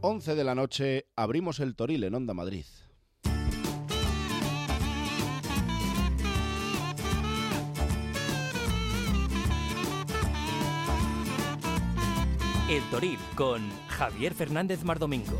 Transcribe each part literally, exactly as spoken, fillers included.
once de la noche, abrimos el Toril en Onda Madrid. El Toril con Javier Fernández Mardomingo.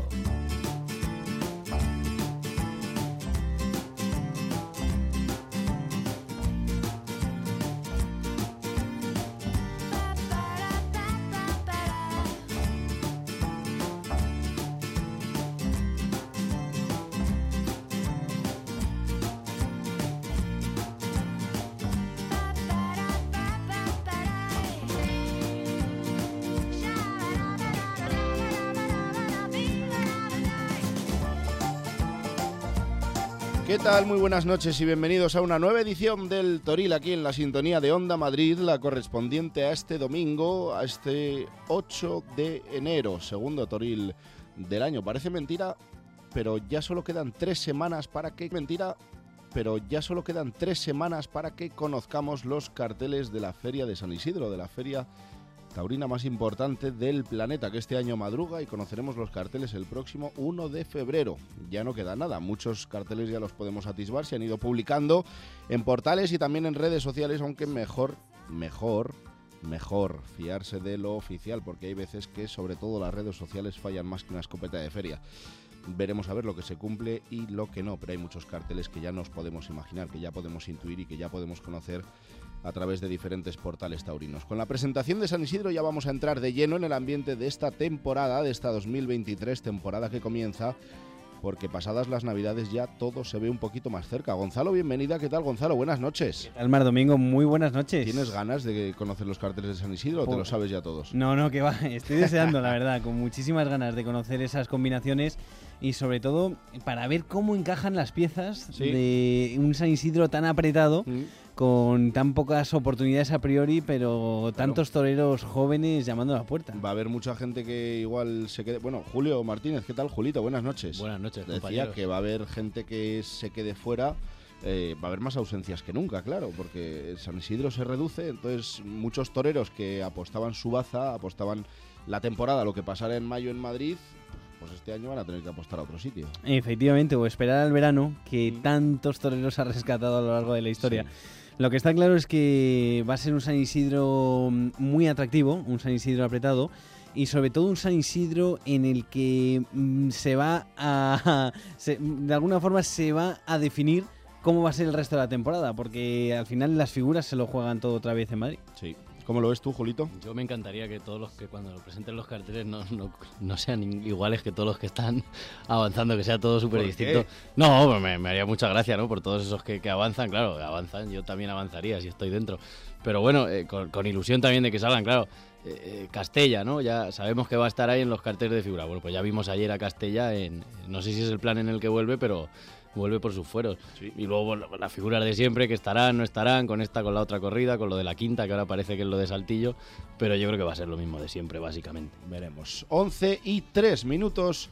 ¿Qué tal? Muy buenas noches y bienvenidos a una nueva edición del Toril aquí en la sintonía de Onda Madrid, la correspondiente a este domingo, a este ocho de enero, segundo Toril del año. Parece mentira, pero ya solo quedan tres semanas para que... Mentira, pero ya solo quedan tres semanas para que conozcamos los carteles de la Feria de San Isidro, de la feria taurina más importante del planeta, que este año madruga, y conoceremos los carteles el próximo uno de febrero. Ya no queda nada, muchos carteles ya los podemos atisbar, se han ido publicando en portales y también en redes sociales, aunque mejor, mejor, mejor fiarse de lo oficial, porque hay veces que sobre todo las redes sociales fallan más que una escopeta de feria. Veremos a ver lo que se cumple y lo que no, pero hay muchos carteles que ya nos podemos imaginar, que ya podemos intuir y que ya podemos conocer a través de diferentes portales taurinos. Con la presentación de San Isidro ya vamos a entrar de lleno en el ambiente de esta temporada, de esta dos mil veintitrés, temporada que comienza, porque pasadas las Navidades ya todo se ve un poquito más cerca. Gonzalo, bienvenida. ¿Qué tal, Gonzalo? Buenas noches. ¿Qué tal, Mar Domingo? Muy buenas noches. ¿Tienes ganas de conocer los carteles de San Isidro o te lo sabes ya todos? No, no, que va. Estoy deseando, la verdad, con muchísimas ganas de conocer esas combinaciones y sobre todo para ver cómo encajan las piezas ¿Sí? de un San Isidro tan apretado, ¿Mm? con tan pocas oportunidades a priori, pero claro, tantos toreros jóvenes llamando a la puerta. Va a haber mucha gente que igual se quede... Bueno, Julio Martínez, ¿qué tal, Julito? Buenas noches. Buenas noches, Decía compañeros. que va a haber gente que se quede fuera, eh, va a haber más ausencias que nunca, claro, porque San Isidro se reduce, entonces muchos toreros que apostaban su baza, apostaban la temporada, lo que pasara en mayo en Madrid, pues este año van a tener que apostar a otro sitio. Efectivamente, o esperar al verano, que mm. tantos toreros ha rescatado a lo largo de la historia. Sí. Lo que está claro es que va a ser un San Isidro muy atractivo, un San Isidro apretado, y sobre todo un San Isidro en el que mm, se va a... Se, de alguna forma se va a definir cómo va a ser el resto de la temporada, porque al final las figuras se lo juegan todo otra vez en Madrid. Sí. ¿Cómo lo ves tú, Julito? Yo me encantaría que todos los que cuando lo presenten los carteles no, no, no sean iguales que todos los que están avanzando, que sea todo súper distinto. No, pues me, me haría mucha gracia, ¿no? Por todos esos que, que avanzan, claro, avanzan, yo también avanzaría si estoy dentro. Pero bueno, eh, con, con ilusión también de que salgan, claro. Eh, Castella, ¿no? Ya sabemos que va a estar ahí en los carteles de figura. Bueno, pues ya vimos ayer a Castella en... No sé si es el plan en el que vuelve, pero... vuelve por sus fueros. Sí. Y luego las figuras de siempre que estarán, no estarán, con esta, con la otra corrida, con lo de la quinta, que ahora parece que es lo de Saltillo, pero yo creo que va a ser lo mismo de siempre, básicamente. Veremos. once y tres minutos.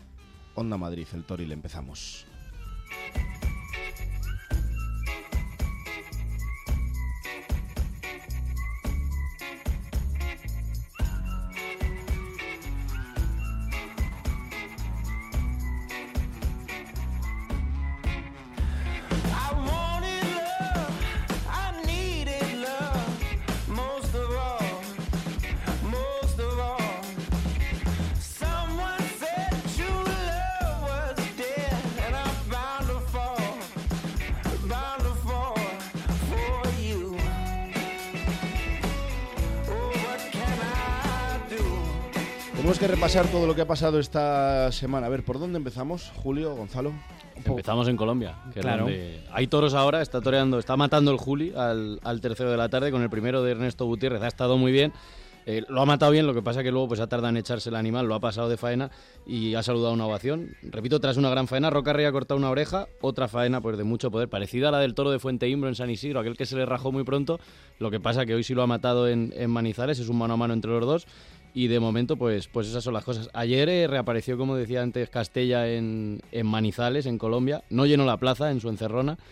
Onda Madrid, el Toril, empezamos. Tenemos que repasar todo lo que ha pasado esta semana. A ver, ¿por dónde empezamos, Julio, Gonzalo? Empezamos en Colombia, que claro. es donde hay toros ahora, está toreando, está matando el Juli al, al tercero de la tarde con el primero de Ernesto Gutiérrez, ha estado muy bien. Eh, lo ha matado bien, lo que pasa que luego pues ha tardado en echarse el animal, lo ha pasado de faena y ha saludado una ovación. Repito, tras una gran faena, Roca Rey ha cortado una oreja, otra faena pues de mucho poder, parecida a la del toro de Fuente Imbro en San Isidro, aquel que se le rajó muy pronto. Lo que pasa que hoy sí lo ha matado en, en Manizales, es un mano a mano entre los dos. Y de momento, pues, pues esas son las cosas. Ayer eh, reapareció, como decía antes, Castella en, en Manizales, en Colombia. No llenó la plaza en su encerrona,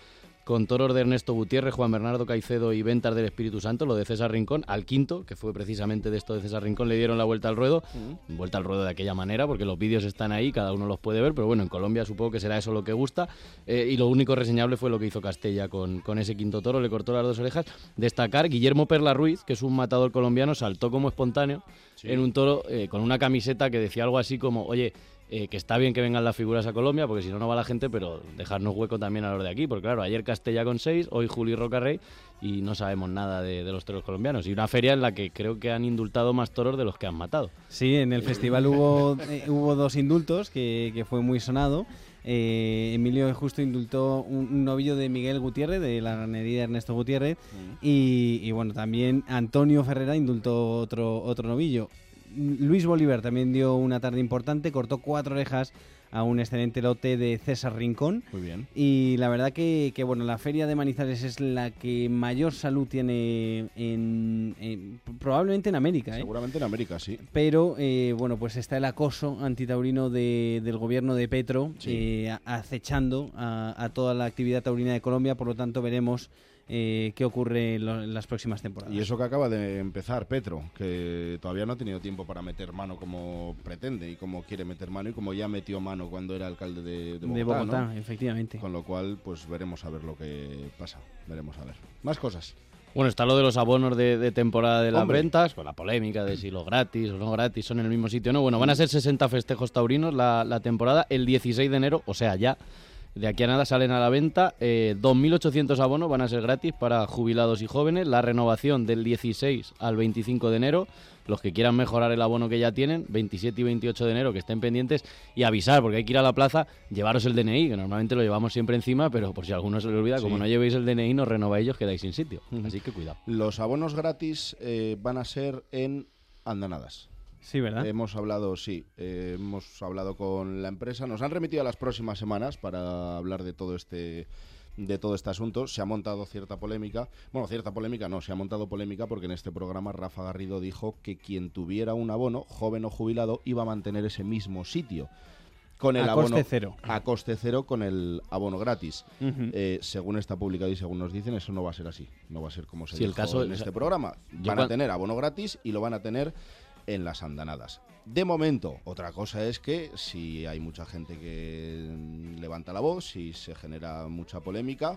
con toros de Ernesto Gutiérrez, Juan Bernardo Caicedo y ventas del Espíritu Santo, lo de César Rincón. Al quinto, que fue precisamente de esto de César Rincón, le dieron la vuelta al ruedo, uh-huh. vuelta al ruedo de aquella manera, porque los vídeos están ahí, cada uno los puede ver, pero bueno, en Colombia supongo que será eso lo que gusta, eh, y lo único reseñable fue lo que hizo Castella con, con ese quinto toro, le cortó las dos orejas. Destacar, Guillermo Perla Ruiz, que es un matador colombiano, saltó como espontáneo sí. en un toro eh, con una camiseta que decía algo así como, oye, Eh, que está bien que vengan las figuras a Colombia, porque si no, no va la gente, pero dejarnos hueco también a los de aquí, porque claro, ayer Castella con seis, hoy Juli Rocarrey, y no sabemos nada de, de los toros colombianos. Y una feria en la que creo que han indultado más toros de los que han matado. Sí, en el festival hubo, eh, hubo dos indultos, que, que fue muy sonado. Eh, Emilio Justo indultó un, un novillo de Miguel Gutiérrez, de la ganadería de Ernesto Gutiérrez, mm. y, y bueno, también Antonio Ferrera indultó otro, otro novillo. Luis Bolívar también dio una tarde importante, cortó cuatro orejas a un excelente lote de César Rincón. Muy bien. Y la verdad que, que bueno, la feria de Manizales es la que mayor salud tiene en, en probablemente en América. Seguramente ¿eh? en América, sí. Pero eh, bueno, pues está el acoso antitaurino de, del gobierno de Petro sí. eh, acechando a, a toda la actividad taurina de Colombia, por lo tanto veremos Eh, qué ocurre en, lo, en las próximas temporadas. Y eso que acaba de empezar Petro, que todavía no ha tenido tiempo para meter mano como pretende y como quiere meter mano y como ya metió mano cuando era alcalde de, de Bogotá, de Bogotá, ¿no? Efectivamente. Con lo cual, pues veremos a ver lo que pasa. Veremos a ver. Más cosas. Bueno, está lo de los abonos de, de temporada de las Hombre. ventas, pues la polémica de si los gratis o no gratis son en el mismo sitio o no. Bueno, van a ser sesenta festejos taurinos la, la temporada el dieciséis de enero, o sea, ya. De aquí a nada salen a la venta, eh, dos mil ochocientos abonos van a ser gratis para jubilados y jóvenes, la renovación del dieciséis al veinticinco de enero, los que quieran mejorar el abono que ya tienen, veintisiete y veintiocho de enero, que estén pendientes, y avisar, porque hay que ir a la plaza, llevaros el D N I, que normalmente lo llevamos siempre encima, pero por si a alguno se le olvida, sí. como no llevéis el D N I, no renováis y os quedáis sin sitio, uh-huh. así que cuidado. Los abonos gratis eh, van a ser en andanadas. Sí, ¿verdad? Hemos hablado, sí, eh, hemos hablado con la empresa. Nos han remitido a las próximas semanas para hablar de todo este de todo este asunto. Se ha montado cierta polémica. Bueno, cierta polémica no, se ha montado polémica porque en este programa Rafa Garrido dijo que quien tuviera un abono, joven o jubilado, iba a mantener ese mismo sitio. Con el a abono, coste cero. A coste cero con el abono gratis. Uh-huh. Eh, según está publicado y según nos dicen, eso no va a ser así. No va a ser como se sí, dijo el caso, en este programa. Van a tener abono gratis y lo van a tener en las andanadas. De momento, otra cosa es que si hay mucha gente que levanta la voz, si se genera mucha polémica,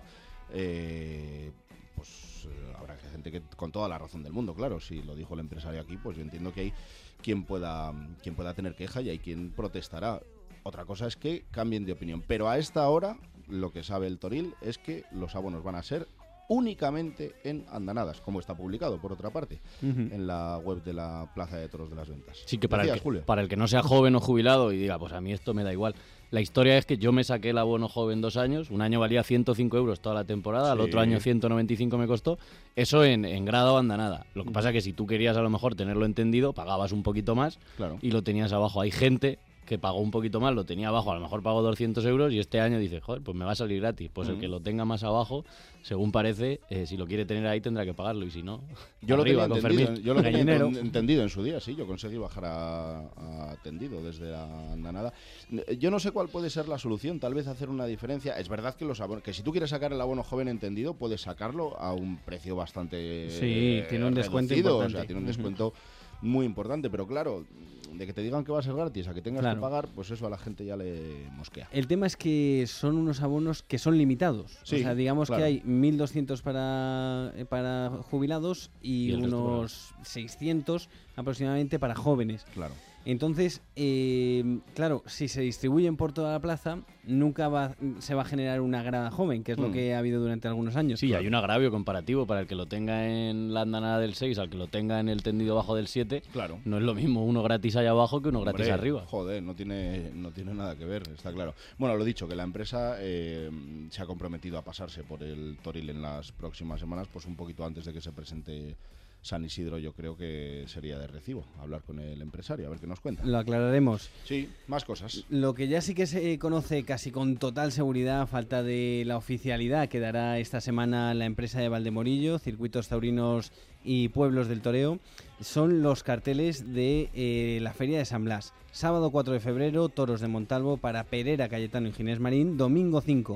eh, pues eh, habrá gente que con toda la razón del mundo, claro, si lo dijo el empresario aquí, pues yo entiendo que hay quien pueda, quien pueda tener queja y hay quien protestará. Otra cosa es que cambien de opinión, pero a esta hora lo que sabe el Toril es que los abonos van a ser únicamente en andanadas, como está publicado, por otra parte, uh-huh. en la web de la Plaza de Toros de las Ventas. Sí, que para, Decías, el que, Julio. para el que no sea joven o jubilado y diga, pues a mí esto me da igual. La historia es que yo me saqué el abono joven dos años, un año valía ciento cinco euros toda la temporada, sí. al otro año ciento noventa y cinco me costó, eso en, en grada o andanada. Lo que pasa es que si tú querías a lo mejor tenerlo entendido, pagabas un poquito más claro. y lo tenías abajo. Hay gente que pagó un poquito más, lo tenía abajo, a lo mejor pagó doscientos euros y este año dice, joder, pues me va a salir gratis. Pues uh-huh. el que lo tenga más abajo, según parece, eh, si lo quiere tener ahí tendrá que pagarlo y si no, yo arriba, lo tenía con entendido, yo lo tenía dinero. entendido en su día, sí, yo conseguí bajar a, a tendido desde la andanada. Yo no sé cuál puede ser la solución, tal vez hacer una diferencia. Es verdad que los abonos, que si tú quieres sacar el abono joven entendido, puedes sacarlo a un precio bastante sí, eh, tiene un descuento reducido, importante. O sea, tiene un descuento uh-huh. muy importante, pero claro, de que te digan que va a ser gratis a que tengas claro. que pagar, pues eso a la gente ya le mosquea. El tema es que son unos abonos que son limitados. Sí, o sea, digamos claro. que hay mil doscientos para, para jubilados y, y unos seiscientos aproximadamente para jóvenes. Claro. Entonces, eh, claro, si se distribuyen por toda la plaza, nunca va, se va a generar una grada joven, que es mm. lo que ha habido durante algunos años. Sí, claro. hay un agravio comparativo para el que lo tenga en la andanada del seis, al que lo tenga en el tendido bajo del siete. Claro. No es lo mismo uno gratis allá abajo que uno Hombre, gratis arriba. Joder, no tiene, no tiene nada que ver, está claro. Bueno, lo dicho, que la empresa eh, se ha comprometido a pasarse por el Toril en las próximas semanas, pues un poquito antes de que se presente San Isidro. Yo creo que sería de recibo hablar con el empresario, a ver qué nos cuenta. Lo aclararemos. Sí, más cosas. Lo que ya sí que se conoce casi con total seguridad, a falta de la oficialidad que dará esta semana la empresa de Valdemorillo, Circuitos Taurinos y Pueblos del Toreo, son los carteles de eh, la Feria de San Blas. Sábado cuatro de febrero, toros de Montalvo para Perera, Cayetano y Ginés Marín. Domingo cinco,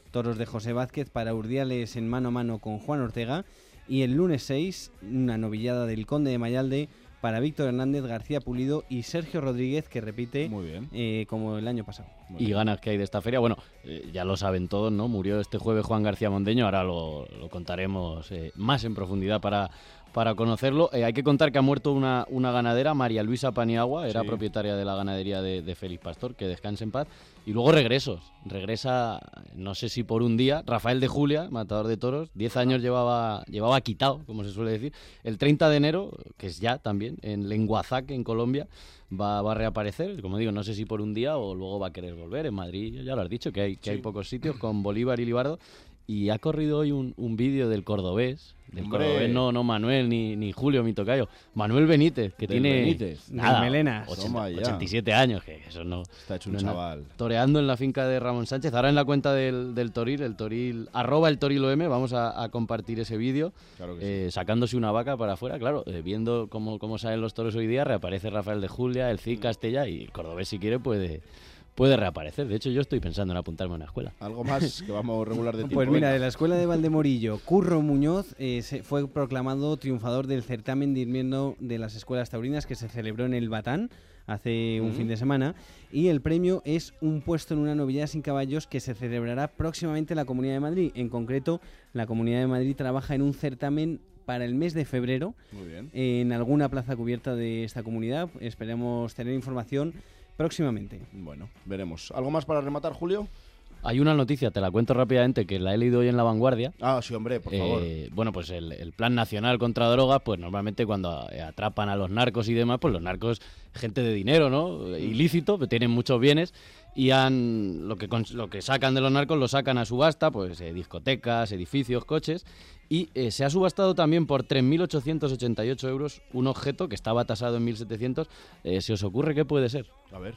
toros de José Vázquez para Urdiales en mano a mano con Juan Ortega. Y el lunes seis, una novillada del Conde de Mayalde para Víctor Hernández, García Pulido y Sergio Rodríguez, que repite Muy bien. Eh, como el año pasado. Muy y bien. Ganas que hay de esta feria. Bueno, eh, ya lo saben todos, ¿no? Murió este jueves Juan García Mondeño, ahora lo, lo contaremos eh, más en profundidad para, para conocerlo. Eh, hay que contar que ha muerto una, una ganadera, María Luisa Paniagua, era sí. propietaria de la ganadería de, de Félix Pastor, que descanse en paz. Y luego regresos. Regresa, no sé si por un día, Rafael de Julia, matador de toros, diez años llevaba, llevaba quitado, como se suele decir. El treinta de enero, que es ya también, en Lenguazac, en Colombia, va, va a reaparecer. Como digo, no sé si por un día o luego va a querer volver. En Madrid, ya lo has dicho, que hay, que sí. hay pocos sitios con Bolívar y Libardo. Y ha corrido hoy un, un vídeo del cordobés, del Hombre. cordobés, no, no Manuel ni, ni Julio, mi tocayo, Manuel Benítez, que del tiene Benítez. nada, melenas. ochenta, ochenta y siete años, que eso no... Está hecho un no, chaval. No, toreando en la finca de Ramón Sánchez, ahora en la cuenta del, del Toril, el Toril, arroba el Torilo M, vamos a, a compartir ese vídeo, claro eh, sí. sacándose una vaca para afuera, claro, eh, viendo cómo, cómo salen los toros hoy día, reaparece Rafael de Julia, el Cid Castella, y el cordobés si quiere puede... Puede reaparecer. De hecho, yo estoy pensando en apuntarme a una escuela. Algo más que vamos regular de tiempo. Pues mira, de la escuela de Valdemorillo, Curro Muñoz eh, se fue proclamado triunfador del certamen de invierno de las escuelas taurinas que se celebró en el Batán hace un mm. fin de semana. Y el premio es un puesto en una novillada sin caballos que se celebrará próximamente en la Comunidad de Madrid. En concreto, la Comunidad de Madrid trabaja en un certamen para el mes de febrero. Muy bien. En alguna plaza cubierta de esta comunidad. Esperemos tener información próximamente. Bueno, veremos. ¿Algo más para rematar, Julio? Hay una noticia, te la cuento rápidamente, que la he leído hoy en La Vanguardia. Ah, sí, hombre, por eh, favor. Bueno, pues el, el Plan Nacional contra Drogas, pues normalmente cuando atrapan a los narcos y demás, pues los narcos, gente de dinero, ¿no? Ilícito, que tienen muchos bienes y han lo que, lo que sacan de los narcos lo sacan a subasta, pues eh, discotecas, edificios, coches. Y eh, se ha subastado también por tres mil ochocientos ochenta y ocho euros un objeto que estaba tasado en mil setecientos. Eh, ¿Se os ocurre qué puede ser? A ver.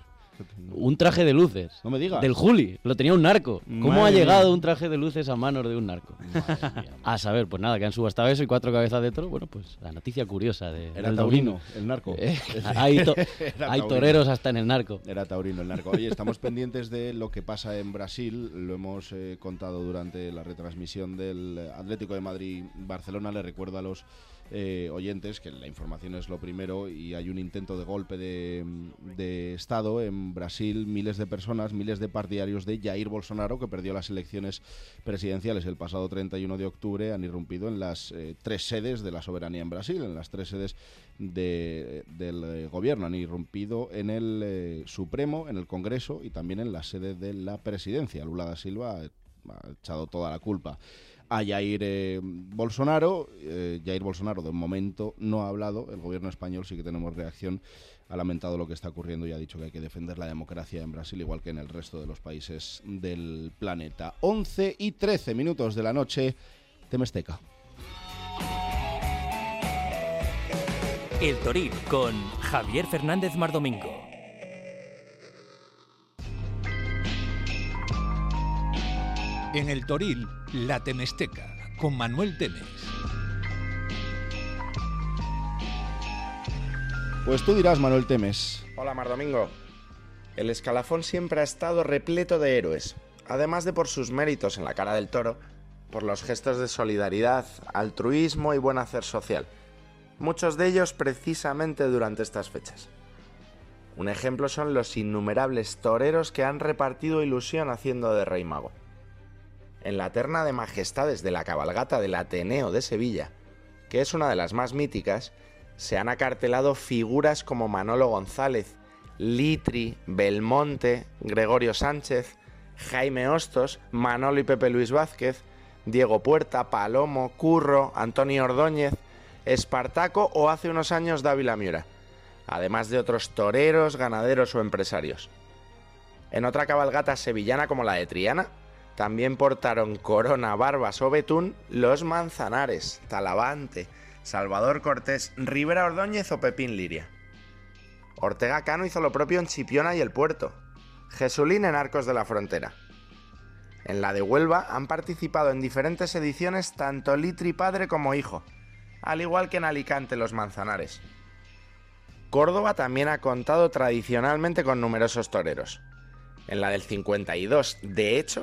Un traje de luces. No me digas. Del Juli. Lo tenía un narco. ¿Cómo Madre ha llegado mía. un traje de luces a manos de un narco? Mía, a saber, pues nada, que han subastado eso y cuatro cabezas de toro. Bueno, pues la noticia curiosa de Era del taurino, el narco. Eh, hay to hay toreros hasta en el narco. Era taurino el narco. Oye, estamos pendientes de lo que pasa en Brasil. Lo hemos eh, contado durante la retransmisión del Atlético de Madrid-Barcelona. Le recuerdo a los eh, oyentes que la información es lo primero y hay un intento de golpe de, de Estado en Brasil. Miles de personas, miles de partidarios de Jair Bolsonaro, que perdió las elecciones presidenciales el pasado treinta y uno de octubre, han irrumpido en las eh, tres sedes de la soberanía en Brasil, en las tres sedes de, del eh, gobierno. Han irrumpido en el eh, Supremo, en el Congreso y también en la sede de la presidencia. Lula da Silva ha echado toda la culpa a Jair eh, Bolsonaro. Eh, Jair Bolsonaro de momento no ha hablado. El gobierno español sí que tenemos reacción. Ha lamentado lo que está ocurriendo y ha dicho que hay que defender la democracia en Brasil, igual que en el resto de los países del planeta. once y trece minutos de la noche, Temesteca. El Toril con Javier Fernández Mardomingo. En el Toril, la Temesteca, con Manuel Temes. Pues tú dirás, Manuel Temes. Hola, Mardomingo. El escalafón siempre ha estado repleto de héroes, además de por sus méritos en la cara del toro, por los gestos de solidaridad, altruismo y buen hacer social, muchos de ellos precisamente durante estas fechas. Un ejemplo son los innumerables toreros que han repartido ilusión haciendo de rey mago. En la terna de majestades de la cabalgata del Ateneo de Sevilla, que es una de las más míticas, se han acartelado figuras como Manolo González, Litri, Belmonte, Gregorio Sánchez, Jaime Hostos, Manolo y Pepe Luis Vázquez, Diego Puerta, Palomo, Curro, Antonio Ordóñez, Espartaco o hace unos años Dávila Miura, además de otros toreros, ganaderos o empresarios. En otra cabalgata sevillana como la de Triana, también portaron corona, barbas o betún los Manzanares, Talavante, Salvador Cortés, Rivera Ordóñez o Pepín Liria. Ortega Cano hizo lo propio en Chipiona y El Puerto, Jesulín en Arcos de la Frontera. En la de Huelva han participado en diferentes ediciones tanto Litri padre como hijo, al igual que en Alicante los Manzanares. Córdoba también ha contado tradicionalmente con numerosos toreros. En la del cincuenta y dos, de hecho,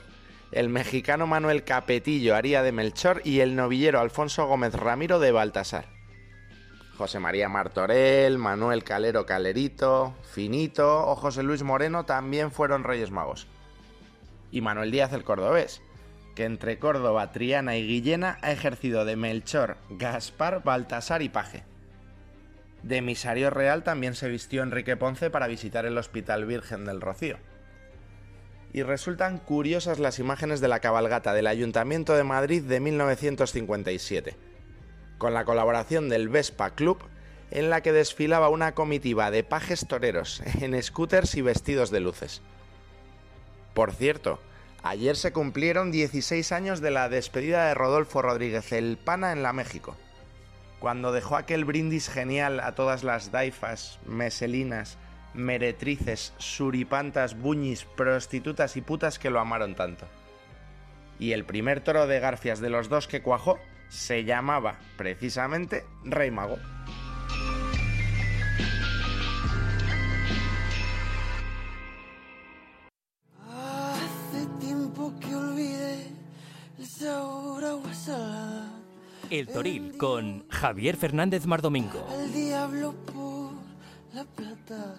el mexicano Manuel Capetillo haría de Melchor y el novillero Alfonso Gómez Ramiro de Baltasar. José María Martorell, Manuel Calero Calerito, Finito o José Luis Moreno también fueron Reyes Magos. Y Manuel Díaz el Cordobés, que entre Córdoba, Triana y Guillena ha ejercido de Melchor, Gaspar, Baltasar y paje. De emisario real también se vistió Enrique Ponce para visitar el Hospital Virgen del Rocío. Y resultan curiosas las imágenes de la cabalgata del Ayuntamiento de Madrid de mil novecientos cincuenta y siete, con la colaboración del Vespa Club, en la que desfilaba una comitiva de pajes toreros en scooters y vestidos de luces. Por cierto, ayer se cumplieron dieciséis años de la despedida de Rodolfo Rodríguez el Pana en la México, cuando dejó aquel brindis genial a todas las daifas, meselinas, meretrices, suripantas, buñis, prostitutas y putas que lo amaron tanto. Y el primer toro de garfias de los dos que cuajó se llamaba, precisamente, Rey Mago. Hace tiempo que olvidé el sabor a agua salada. El Toril con Javier Fernández Mardomingo. Al diablo por la plata.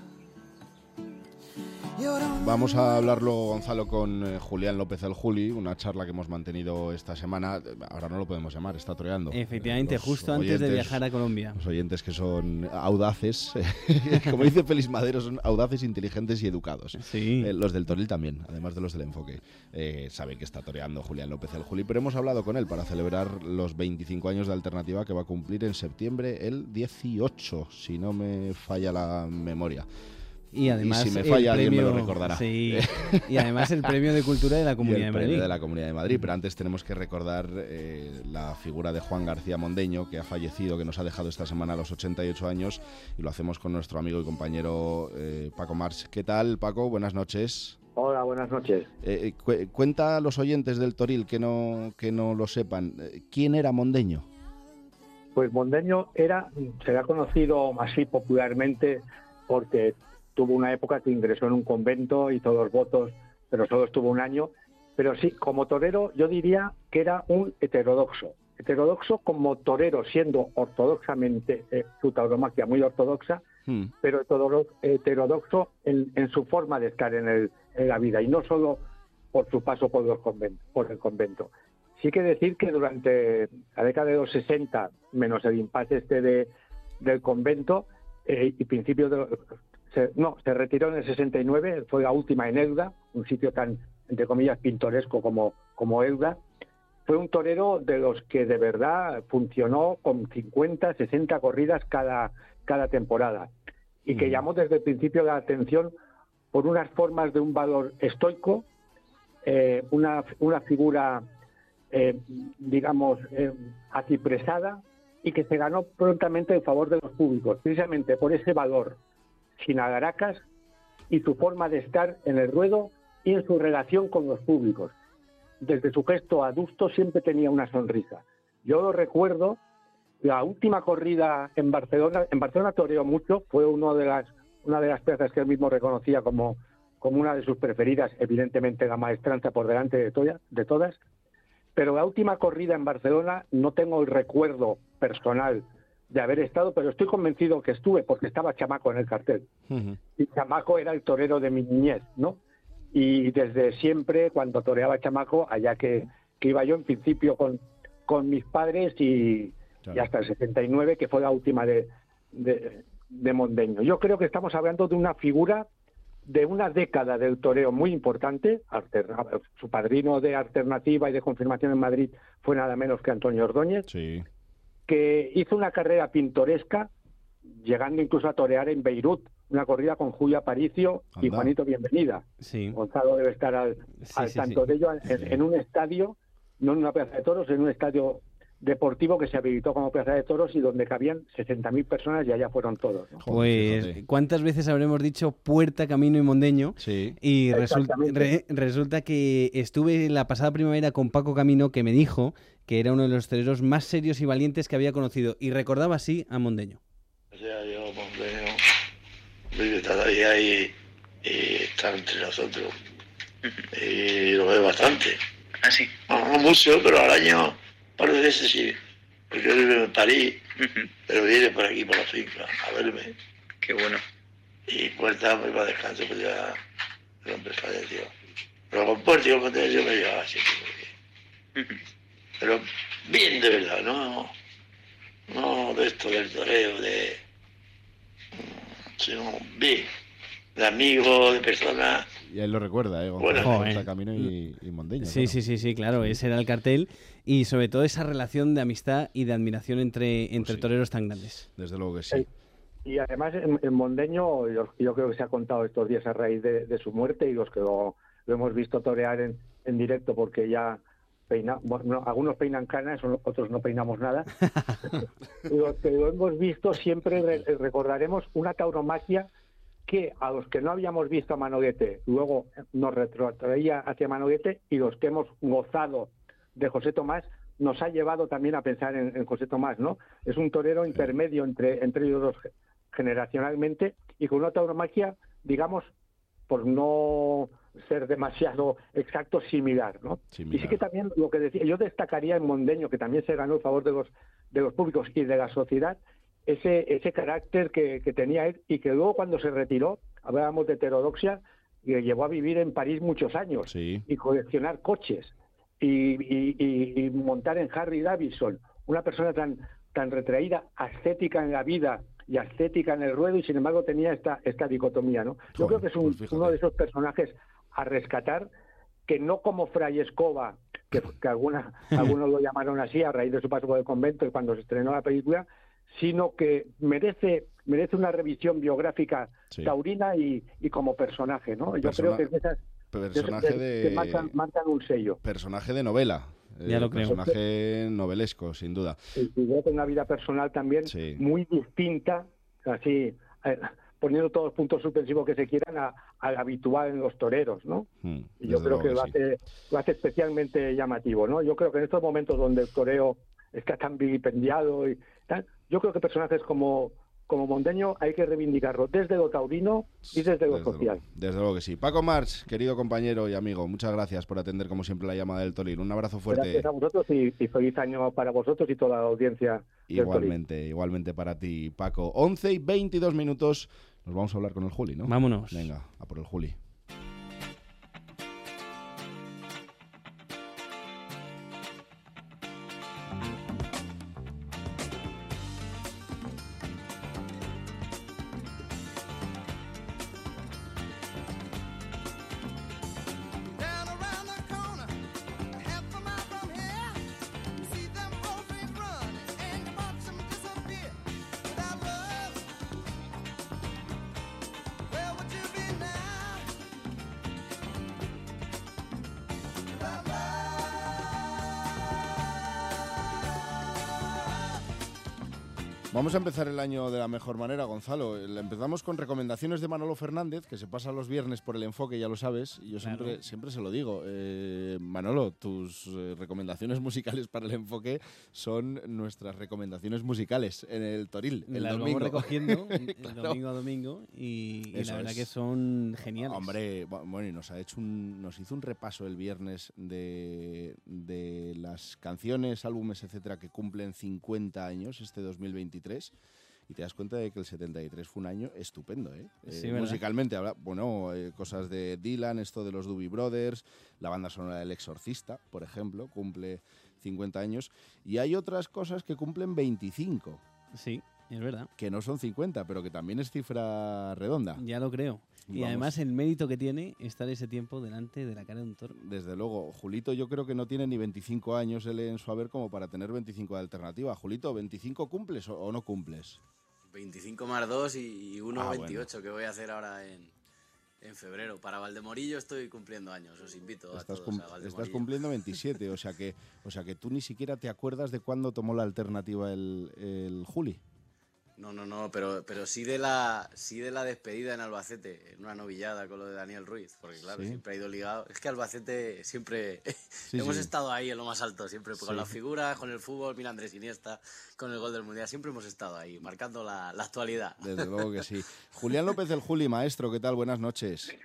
Vamos a hablarlo, Gonzalo, con eh, Julián López el Juli, una charla que hemos mantenido esta semana. Ahora no lo podemos llamar, está toreando. Efectivamente, Los justo oyentes, antes de viajar a Colombia. Los oyentes que son audaces, como dice Félix Madero, son audaces, inteligentes y educados. Sí. Eh, los del Toril también, además de los del Enfoque. Eh, saben que está toreando Julián López el Juli, pero hemos hablado con él para celebrar los veinticinco años de Alternativa que va a cumplir en septiembre el dieciocho, si no me falla la memoria. Y además y si me falla, el premio, alguien me lo recordará. Sí, y además el premio de Cultura de la Comunidad de Madrid. El premio de la Comunidad de Madrid, pero antes tenemos que recordar eh, la figura de Juan García Mondeño, que ha fallecido, que nos ha dejado esta semana a los ochenta y ocho años, y lo hacemos con nuestro amigo y compañero eh, Paco March. ¿Qué tal, Paco? Buenas noches. Hola, buenas noches. Eh, cu- cuenta a los oyentes del Toril que no, que no lo sepan, eh, ¿quién era Mondeño? Pues Mondeño era, será conocido así popularmente porque tuvo una época que ingresó en un convento, hizo dos votos, pero solo estuvo un año. Pero sí, como torero yo diría que era un heterodoxo. Heterodoxo como torero, siendo ortodoxamente eh, su tauromaquia muy ortodoxa, hmm. pero heterodoxo en, en su forma de estar en, el, en la vida, y no solo por su paso por, los conventos, por el convento. Sí que decir que durante la década de los sesenta, menos el impasse este de, del convento, eh, y principios de los... Se, no, se retiró en el sesenta y nueve, fue la última en Elda, un sitio tan, entre comillas, pintoresco como, como Elda. Fue un torero de los que de verdad funcionó con cincuenta, sesenta corridas cada, cada temporada, y que llamó desde el principio la atención por unas formas de un valor estoico, eh, una, una figura, eh, digamos, eh, acipresada, y que se ganó prontamente el favor de los públicos, precisamente por ese valor sin agaracas y su forma de estar en el ruedo y en su relación con los públicos. Desde su gesto adusto siempre tenía una sonrisa. Yo lo recuerdo, la última corrida en Barcelona, en Barcelona toreó mucho, fue uno de las, una de las plazas que él mismo reconocía como, como una de sus preferidas, evidentemente la maestranza por delante de, toya, de todas, pero la última corrida en Barcelona no tengo el recuerdo personal de haber estado, pero estoy convencido que estuve porque estaba Chamaco en el cartel. Uh-huh. Y Chamaco era el torero de mi niñez, ¿no? Y desde siempre, cuando toreaba Chamaco, allá que, que iba yo en principio con, con mis padres y, claro. y hasta el sesenta y nueve, que fue la última de, de, de Mondeño. Yo creo que estamos hablando de una figura de una década del toreo muy importante. Su padrino de Alternativa y de confirmación en Madrid fue nada menos que Antonio Ordóñez. Sí. Que hizo una carrera pintoresca, llegando incluso a torear en Beirut, una corrida con Julio Aparicio Anda. y Juanito Bienvenida. Sí. Gonzalo debe estar al, sí, al sí, tanto sí. de ello, en, en un estadio, no en una plaza de toros, en un estadio deportivo que se habilitó como plaza de toros y donde cabían sesenta mil personas y allá fueron todos, ¿no? Pues, Fíjate. ¿cuántas veces habremos dicho Puerta, Camino y Mondeño? Sí. Y resulta, re, resulta que estuve la pasada primavera con Paco Camino, que me dijo que era uno de los toreros más serios y valientes que había conocido, y recordaba así a Mondeño. O sea, yo, Mondeño, vive estar ahí, ahí y está entre nosotros, y lo veo bastante. ¿Ah, sí? No, no mucho, pero al año, un par de veces sí. Porque yo vivo en París, Uh-huh. pero viene por aquí, por la finca, a verme. Qué bueno. Y puerta muy para descanso, pues ya el hombre falleció. Pero con Pórtico, con yo me llevaba siempre. Porque... Uh-huh. Pero bien de verdad, no, no de esto del toreo, de, sino bien, de amigos, de personas. Y ahí lo recuerda, ¿eh? Bueno, Gonzalo Camino y, y Mondeño. Sí, claro. sí, sí, sí, claro, ese era el cartel y sobre todo esa relación de amistad y de admiración entre, entre Pues sí. toreros tan grandes. Desde luego que sí. Y además en, en Mondeño, yo, yo creo que se ha contado estos días a raíz de, de su muerte y los que lo, lo hemos visto torear en, en directo porque ya peina, bueno, algunos peinan canas, otros no peinamos nada. Los que lo hemos visto siempre re, recordaremos una tauromaquia que a los que no habíamos visto a Manoguete luego nos retrotraía hacia Manoguete y los que hemos gozado de José Tomás nos ha llevado también a pensar en, en José Tomás, ¿no? Es un torero intermedio entre, entre ellos dos generacionalmente y con una tauromaquia, digamos, por no ser demasiado exacto, similar, ¿no? Similar. Y sí que también lo que decía, yo destacaría en Mondeño, que también se ganó el favor de los, de los públicos y de la sociedad, ese ese carácter que, que tenía él y que luego cuando se retiró, hablábamos de heterodoxia, que llevó a vivir en París muchos años Sí. y coleccionar coches y, y, y, y montar en Harley Davidson, una persona tan tan retraída, ascética en la vida y ascética en el ruedo y sin embargo tenía esta esta dicotomía, ¿no? Yo Joder, creo que es un, pues uno de esos personajes a rescatar que no como Fray Escoba, que, que alguna, algunos lo llamaron así a raíz de su paso por el convento y cuando se estrenó la película, sino que merece merece una revisión biográfica Sí. taurina y, y como personaje, ¿no? Yo Persona- creo que es de esas Personaje de- que de... marcan, marcan un sello. Personaje de novela. Ya eh, lo creo. Personaje novelesco, sin duda. Y tuvo una vida personal también Sí. muy distinta, así eh, poniendo todos los puntos suspensivos que se quieran a- al habitual en los toreros, ¿no? Hmm, Y yo desde creo luego que lo sí. hace, lo hace especialmente llamativo, ¿no? Yo creo que en estos momentos donde el toreo está tan vilipendiado y tal, yo creo que personajes como, como Mondeño hay que reivindicarlo desde lo taurino y desde lo Desde social. luego, desde luego que sí. Paco March, querido compañero y amigo, muchas gracias por atender como siempre la llamada del Toril. Un abrazo fuerte. Gracias a vosotros y, y feliz año para vosotros y toda la audiencia del Toril. Igualmente, igualmente para ti, Paco. once y veintidós minutos. Nos vamos a hablar con el Juli, ¿no? Vámonos. Venga, a por el Juli. Vamos a empezar el año de la mejor manera, Gonzalo. Empezamos con recomendaciones de Manolo Fernández, que se pasa los viernes por el enfoque, ya lo sabes. Y yo siempre, Claro. siempre se lo digo. Eh, Manolo, tus eh, recomendaciones musicales para el enfoque son nuestras recomendaciones musicales en el Toril, el Las domingo. vamos recogiendo el Claro. domingo a domingo y, y Eso la verdad es. que son geniales. Hombre, bu- bueno, y nos ha hecho un, nos hizo un repaso el viernes de, de las canciones, álbumes, etcétera, que cumplen cincuenta años este dos mil veintitrés. Y te das cuenta de que el setenta y tres fue un año estupendo, ¿eh? Sí, Eh, ¿verdad? musicalmente, habla, bueno, eh, cosas de Dylan, esto de los Doobie Brothers, la banda sonora del Exorcista, por ejemplo, cumple cincuenta años. Y hay otras cosas que cumplen veinticinco, Sí, es verdad. que no son cincuenta, pero que también es cifra redonda. Ya lo creo. Y Vamos. además el mérito que tiene estar ese tiempo delante de la cara de un toro. Desde luego, Julito yo creo que no tiene ni veinticinco años él en su haber como para tener veinticinco de alternativa. Julito, ¿veinticinco cumples o, o no cumples? veinticinco más dos y uno Ah, veintiocho que voy a hacer ahora en, en febrero. Para Valdemorillo estoy cumpliendo años, os invito a Estás, todos cum- a Valdemorillo. estás cumpliendo veintisiete, o sea que o sea que tú ni siquiera te acuerdas de cuándo tomó la alternativa el, el Juli. No, no, no, pero, pero sí de la sí de la despedida en Albacete, en una novillada con lo de Daniel Ruiz, porque claro, Sí. siempre ha ido ligado. Es que Albacete siempre Sí, hemos sí. estado ahí en lo más alto, siempre Sí. con las figuras, con el fútbol, mira Andrés Iniesta, con el gol del Mundial, siempre hemos estado ahí, marcando la, la actualidad. Desde luego que sí. Julián López el Juli, maestro, ¿qué tal? Buenas noches.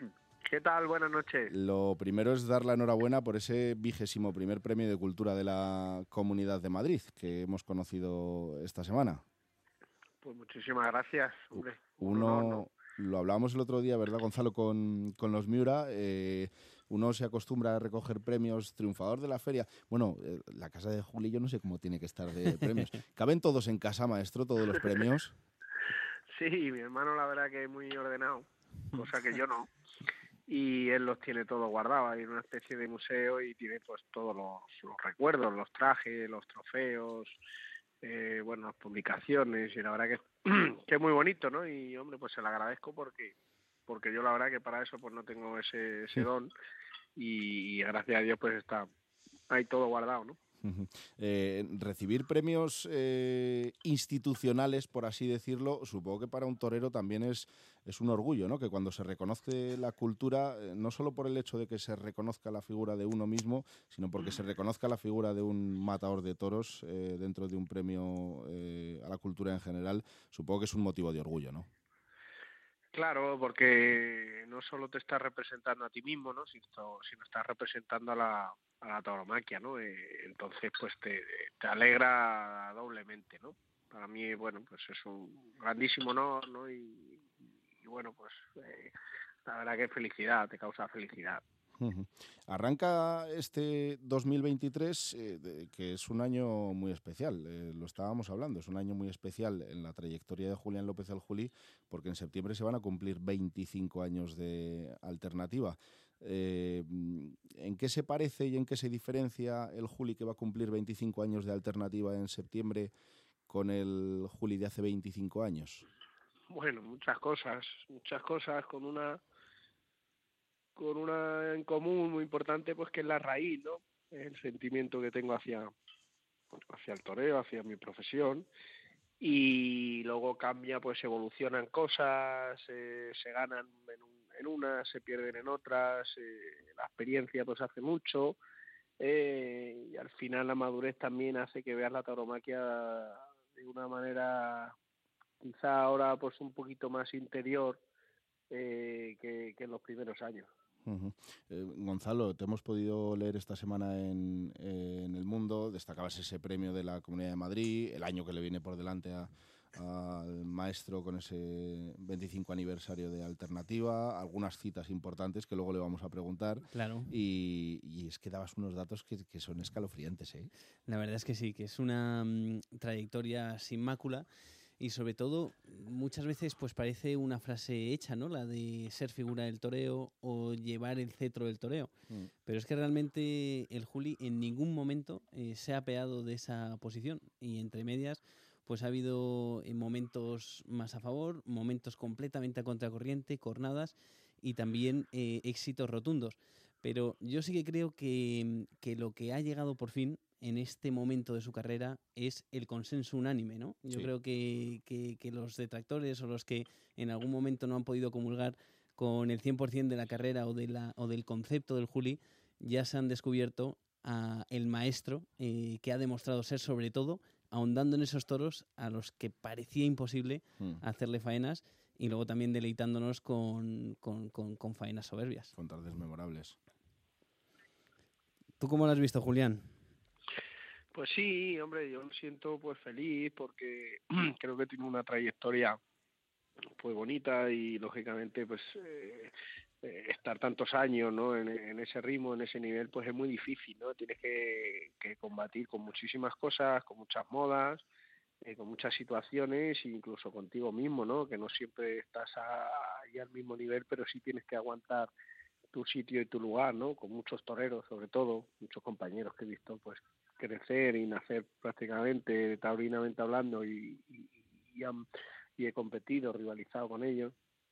¿Qué tal? Buenas noches. Lo primero es dar la enhorabuena por ese vigésimo primer premio de cultura de la Comunidad de Madrid que hemos conocido esta semana. Pues muchísimas gracias, hombre. Uno, No, no. lo hablábamos el otro día, ¿verdad, Gonzalo? Con, con los Miura, eh, uno se acostumbra a recoger premios, triunfador de la feria. Bueno, eh, la casa de Juli yo no sé cómo tiene que estar de premios. ¿Caben todos en casa, maestro, todos los premios? Sí, mi hermano la verdad que es muy ordenado, cosa que yo no. Y él los tiene todos guardados, hay una especie de museo y tiene pues todos los, los recuerdos, los trajes, los trofeos, eh, bueno, las publicaciones, y la verdad que, que es muy bonito, ¿no? Y hombre, pues se lo agradezco porque porque yo la verdad que para eso pues no tengo ese, ese don y, y gracias a Dios pues está ahí todo guardado, ¿no? Eh, recibir premios eh, institucionales, por así decirlo, supongo que para un torero también es, es un orgullo, ¿no? Que cuando se reconoce la cultura, eh, no solo por el hecho de que se reconozca la figura de uno mismo, sino porque se reconozca la figura de un matador de toros eh, dentro de un premio eh, a la cultura en general, supongo que es un motivo de orgullo, ¿no? Claro, porque no solo te estás representando a ti mismo, ¿no? Sino, sino estás representando a la, a la tauromaquia, ¿no? Eh, entonces, pues te, te alegra doblemente, ¿no? Para mí, bueno, pues es un grandísimo honor, ¿no? Y, y bueno, pues eh, la verdad que felicidad, te causa felicidad. Uh-huh. Arranca este dos mil veintitrés, eh, de, que es un año muy especial, eh, lo estábamos hablando, es un año muy especial en la trayectoria de Julián López el Juli, porque en septiembre se van a cumplir veinticinco años de Alternativa. Eh, ¿En qué se parece y en qué se diferencia el Juli que va a cumplir veinticinco años de Alternativa en septiembre con el Juli de hace veinticinco años? Bueno, muchas cosas, muchas cosas con una... con una en común muy importante, pues que es la raíz, ¿no? Es el sentimiento que tengo hacia, hacia el toreo, hacia mi profesión, y luego cambia, pues evolucionan cosas, eh, se ganan en, un, en unas, se pierden en otras, eh, la experiencia pues hace mucho, eh, y al final la madurez también hace que veas la tauromaquia de una manera quizá ahora pues un poquito más interior eh, que, que en los primeros años. Uh-huh. Eh, Gonzalo, te hemos podido leer esta semana en, eh, en El Mundo, destacabas ese premio de la Comunidad de Madrid, el año que le viene por delante a, al maestro con ese veinticinco aniversario de Alternativa, algunas citas importantes que luego le vamos a preguntar. Claro. Y, y es que dabas unos datos que, que son escalofriantes, ¿eh? La verdad es que sí, que es una um, trayectoria sin mácula. Y sobre todo, muchas veces pues parece una frase hecha, ¿no? La de ser figura del toreo o llevar el cetro del toreo. Mm. Pero es que realmente el Juli en ningún momento eh, se ha apeado de esa posición. Y entre medias, pues ha habido eh, momentos más a favor, momentos completamente a contracorriente, cornadas y también eh, éxitos rotundos. Pero yo sí que creo que, que lo que ha llegado por fin en este momento de su carrera es el consenso unánime, ¿no? Yo sí. creo que, que, que los detractores o los que en algún momento no han podido comulgar con el cien por ciento de la carrera o, de la, o del concepto del Juli, ya se han descubierto a el maestro eh, que ha demostrado ser, sobre todo, ahondando en esos toros a los que parecía imposible mm. hacerle faenas y luego también deleitándonos con, con, con, con faenas soberbias. Con tardes memorables. ¿Tú cómo lo has visto, Julián? Pues sí, hombre, yo me siento pues feliz porque creo que tiene una trayectoria pues bonita y lógicamente pues eh, eh, estar tantos años, ¿no? En, en ese ritmo, en ese nivel, pues es muy difícil, ¿no? Tienes que, que combatir con muchísimas cosas, con muchas modas, eh, con muchas situaciones, incluso contigo mismo, ¿no? Que no siempre estás ahí al mismo nivel, pero sí tienes que aguantar tu sitio y tu lugar, ¿no? Con muchos toreros, sobre todo, muchos compañeros que he visto, pues crecer y nacer prácticamente taurinamente hablando y, y, y, han, y he competido, rivalizado con ellos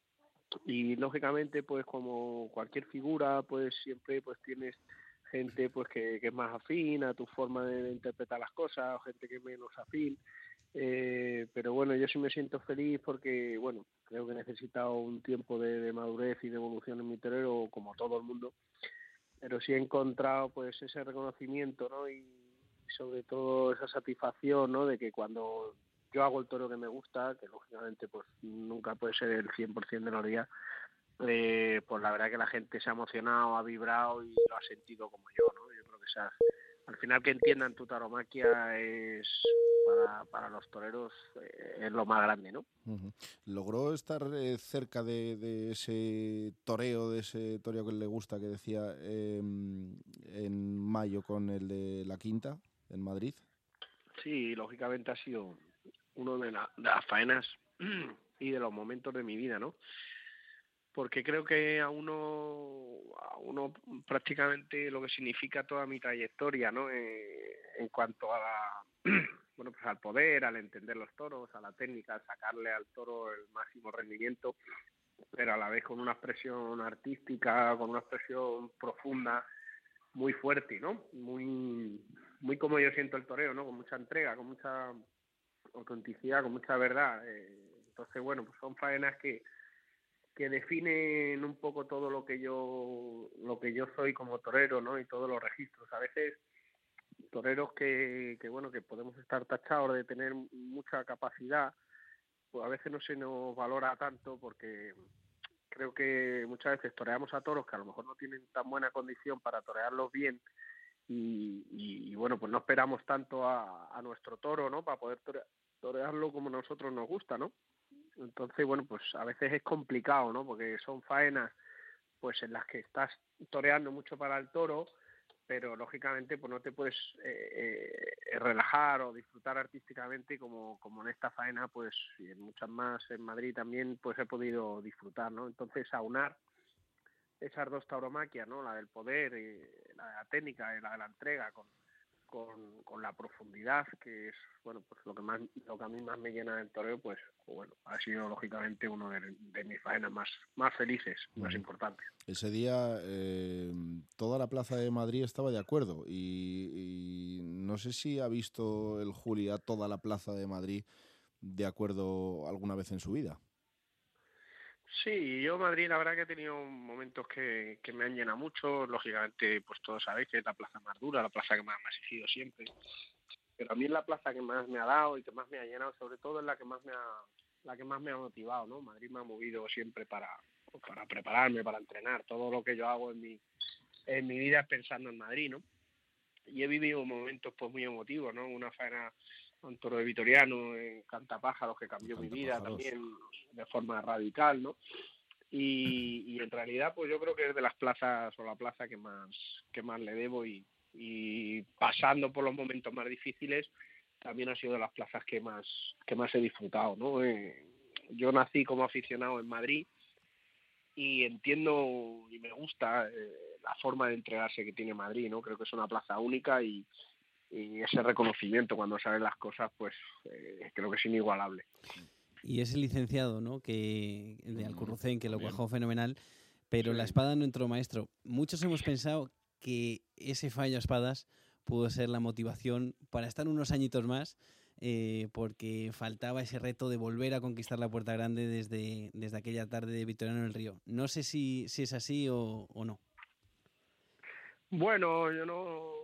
y lógicamente pues como cualquier figura pues siempre pues tienes gente pues que, que es más afín a tu forma de, de interpretar las cosas o gente que es menos afín eh, pero bueno yo sí me siento feliz porque bueno creo que he necesitado un tiempo de, de madurez y de evolución en mi torero como todo el mundo pero sí he encontrado pues ese reconocimiento, ¿no? Y sobre todo esa satisfacción, ¿no? De que cuando yo hago el toro que me gusta, que lógicamente pues nunca puede ser el cien por ciento de los días, eh, pues la verdad que la gente se ha emocionado, ha vibrado y lo ha sentido como yo, ¿no? Yo creo que sea, al final que entiendan tu tauromaquia es para, para los toreros eh, es lo más grande, ¿no? Uh-huh. ¿Logró estar eh, cerca de, de ese toreo, de ese toreo que le gusta, que decía eh, en mayo con el de la Quinta, en Madrid? Sí, lógicamente ha sido uno de, la, de las faenas y de los momentos de mi vida, ¿no? Porque creo que a uno, a uno prácticamente lo que significa toda mi trayectoria, ¿no? Eh, en cuanto a la, bueno, pues al poder, al entender los toros, a la técnica, al sacarle al toro el máximo rendimiento, pero a la vez con una expresión artística, con una expresión profunda, muy fuerte, ¿no? Muy, muy como yo siento el toreo, ¿no? Con mucha entrega, con mucha autenticidad, con mucha verdad. Eh, entonces, bueno, pues son faenas que que definen un poco todo lo que yo lo que yo soy como torero, ¿no? Y todos los registros. A veces toreros que, que bueno, que podemos estar tachados de tener mucha capacidad, pues a veces no se nos valora tanto porque creo que muchas veces toreamos a toros que a lo mejor no tienen tan buena condición para torearlos bien y, y, y bueno, pues no esperamos tanto a, a nuestro toro, ¿no? Para poder tore, torearlo como a nosotros nos gusta, ¿no? Entonces, bueno, pues a veces es complicado, ¿no? Porque son faenas pues en las que estás toreando mucho para el toro, pero lógicamente pues no te puedes eh, eh, relajar o disfrutar artísticamente como, como en esta faena, pues y en muchas más en Madrid también pues he podido disfrutar, ¿no? Entonces aunar esas dos tauromaquias, ¿no? La del poder, y la de la técnica y la de la entrega con Con, con la profundidad, que es bueno pues lo que más lo que a mí más me llena del toreo, pues bueno, ha sido lógicamente uno de, de mis faenas más, más felices, más uh-huh. importantes. Ese día eh, toda la plaza de Madrid estaba de acuerdo y, y no sé si ha visto el Juli a toda la plaza de Madrid de acuerdo alguna vez en su vida. Sí, yo Madrid la verdad que he tenido momentos que, que me han llenado mucho, lógicamente pues todos sabéis que es la plaza más dura, la plaza que más me ha exigido siempre, pero a mí es la plaza que más me ha dado y que más me ha llenado, sobre todo es la que más me ha la que más me ha motivado, ¿no? Madrid me ha movido siempre para, pues, para prepararme, para entrenar, todo lo que yo hago en mi en mi vida es pensando en Madrid, ¿no? Y he vivido momentos pues muy emotivos, ¿no? Una faena un toro de Vitoriano en Cantapájaros que cambió mi vida también de forma radical, ¿no? Y, y en realidad pues yo creo que es de las plazas o la plaza que más que más le debo y, y pasando por los momentos más difíciles también ha sido de las plazas que más que más he disfrutado, ¿no? Eh, yo nací como aficionado en Madrid y entiendo y me gusta eh, la forma de entregarse que tiene Madrid, ¿no? Creo que es una plaza única y y ese reconocimiento cuando salen las cosas, pues eh, creo que es inigualable. Y ese licenciado, ¿no? Que de Alcurrucén, que lo cuajó fenomenal, pero sí. La espada no entró maestro. Muchos hemos pensado que ese fallo a espadas pudo ser la motivación para estar unos añitos más, eh, porque faltaba ese reto de volver a conquistar la Puerta Grande desde, desde aquella tarde de Vitoriano en el Río. No sé si, si es así o, o no. Bueno, yo no...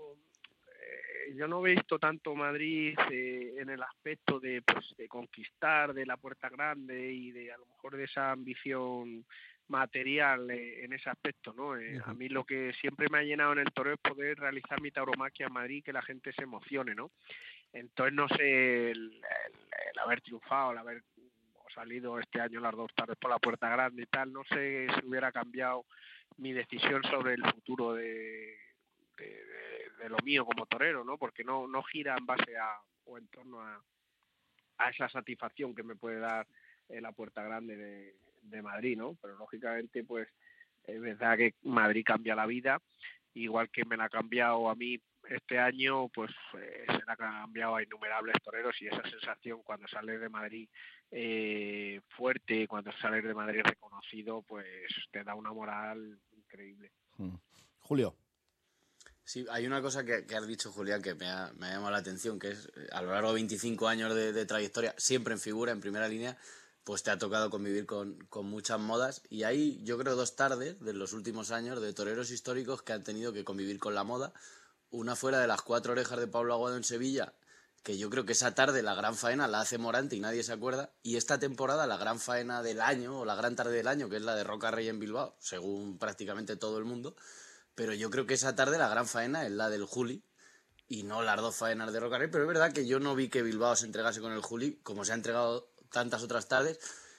Yo no he visto tanto Madrid eh, en el aspecto de, pues, de conquistar, de la Puerta Grande y de a lo mejor de esa ambición material eh, en ese aspecto, ¿no? Eh, uh-huh. A mí lo que siempre me ha llenado en el toreo es poder realizar mi tauromaquia en Madrid y que la gente se emocione, ¿no? Entonces no sé, el, el, el haber triunfado, el haber salido este año las dos tardes por la Puerta Grande y tal, no sé si hubiera cambiado mi decisión sobre el futuro de... De, de, de lo mío como torero, ¿no? Porque no, no gira en base a o en torno a, a esa satisfacción que me puede dar eh, la Puerta Grande de, de Madrid, ¿no? Pero lógicamente, pues, es verdad que Madrid cambia la vida, igual que me la ha cambiado a mí este año, pues eh, se la ha cambiado a innumerables toreros y esa sensación cuando sales de Madrid eh, fuerte, cuando sales de Madrid reconocido, pues te da una moral increíble. Hmm. Julio. Sí, hay una cosa que, que has dicho, Julián, que me ha, me ha llamado la atención, que es a lo largo de veinticinco años de, de trayectoria, siempre en figura, en primera línea, pues te ha tocado convivir con, con muchas modas y hay, yo creo, dos tardes de los últimos años de toreros históricos que han tenido que convivir con la moda. Una fuera de las Cuatro Orejas de Pablo Aguado en Sevilla, que yo creo que esa tarde la gran faena la hace Morante y nadie se acuerda, y esta temporada la gran faena del año, o la gran tarde del año, que es la de Roca Rey en Bilbao, según prácticamente todo el mundo, pero yo creo que esa tarde la gran faena es la del Juli, y no las dos faenas de Roca Rey, pero es verdad que yo no vi que Bilbao se entregase con el Juli, como se ha entregado tantas otras tardes,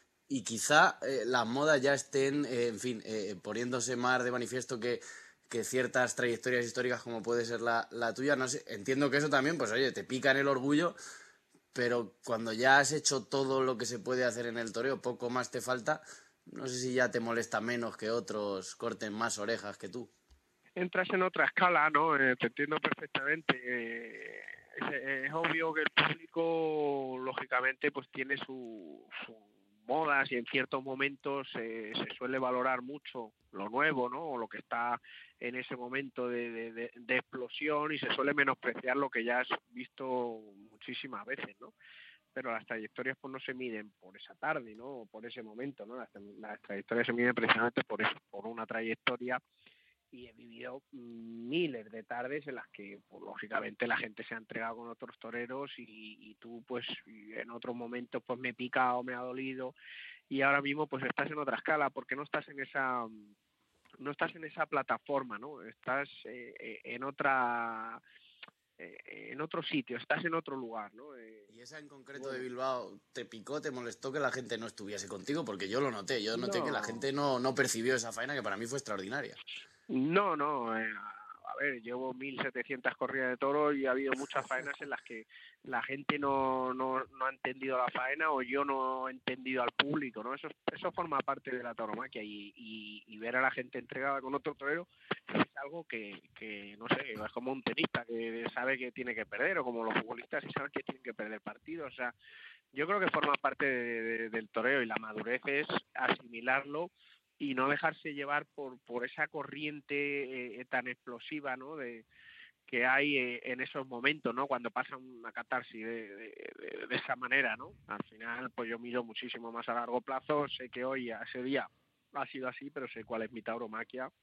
y quizá eh, las modas ya estén, eh, en fin, eh, poniéndose más de manifiesto que, que ciertas trayectorias históricas como puede ser la, la tuya. No sé, entiendo que eso también, pues oye, te pica en el orgullo, pero cuando ya has hecho todo lo que se puede hacer en el toreo, poco más te falta, no sé si ya te molesta menos que otros corten más orejas que tú. Entras en otra escala, ¿no? Eh, te entiendo perfectamente. Eh, es, es obvio que el público, lógicamente, pues tiene su... su modas y en ciertos momentos eh, se suele valorar mucho lo nuevo, ¿no? O lo que está en ese momento de, de, de, de explosión, y se suele menospreciar lo que ya has visto muchísimas veces, ¿no? Pero las trayectorias pues no se miden por esa tarde, ¿no? O por ese momento, ¿no? Las, las trayectorias se miden precisamente por eso, por una trayectoria, y he vivido miles de tardes en las que, pues, lógicamente, la gente se ha entregado con otros toreros y, y tú, pues, en otros momentos, pues, me he picado, me ha dolido, y ahora mismo, pues, estás en otra escala, porque no estás en esa, no estás en esa plataforma, ¿no? Estás eh, en otra, eh, en otro sitio, estás en otro lugar, ¿no? Eh, ¿Y esa en concreto bueno. de Bilbao te picó, te molestó que la gente no estuviese contigo? Porque yo lo noté, yo noté no. que la gente no, no percibió esa faena, que para mí fue extraordinaria. No, no, eh, a ver, llevo mil setecientas corridas de toros y ha habido muchas faenas en las que la gente no, no, no ha entendido la faena, o yo no he entendido al público, ¿no? Eso, eso forma parte de la tauromaquia, y, y, y ver a la gente entregada con otro torero es algo que, que, no sé, es como un tenista que sabe que tiene que perder, o como los futbolistas que saben que tienen que perder partidos. O sea, yo creo que forma parte de, de, del toreo, y la madurez es asimilarlo y no dejarse llevar por por esa corriente eh, tan explosiva, ¿no? De que hay eh, en esos momentos, ¿no? Cuando pasa una catarsis de, de, de, de esa manera, ¿no? Al final, pues yo miro muchísimo más a largo plazo. Sé que hoy, a ese día, ha sido así, pero sé cuál es mi tauromaquia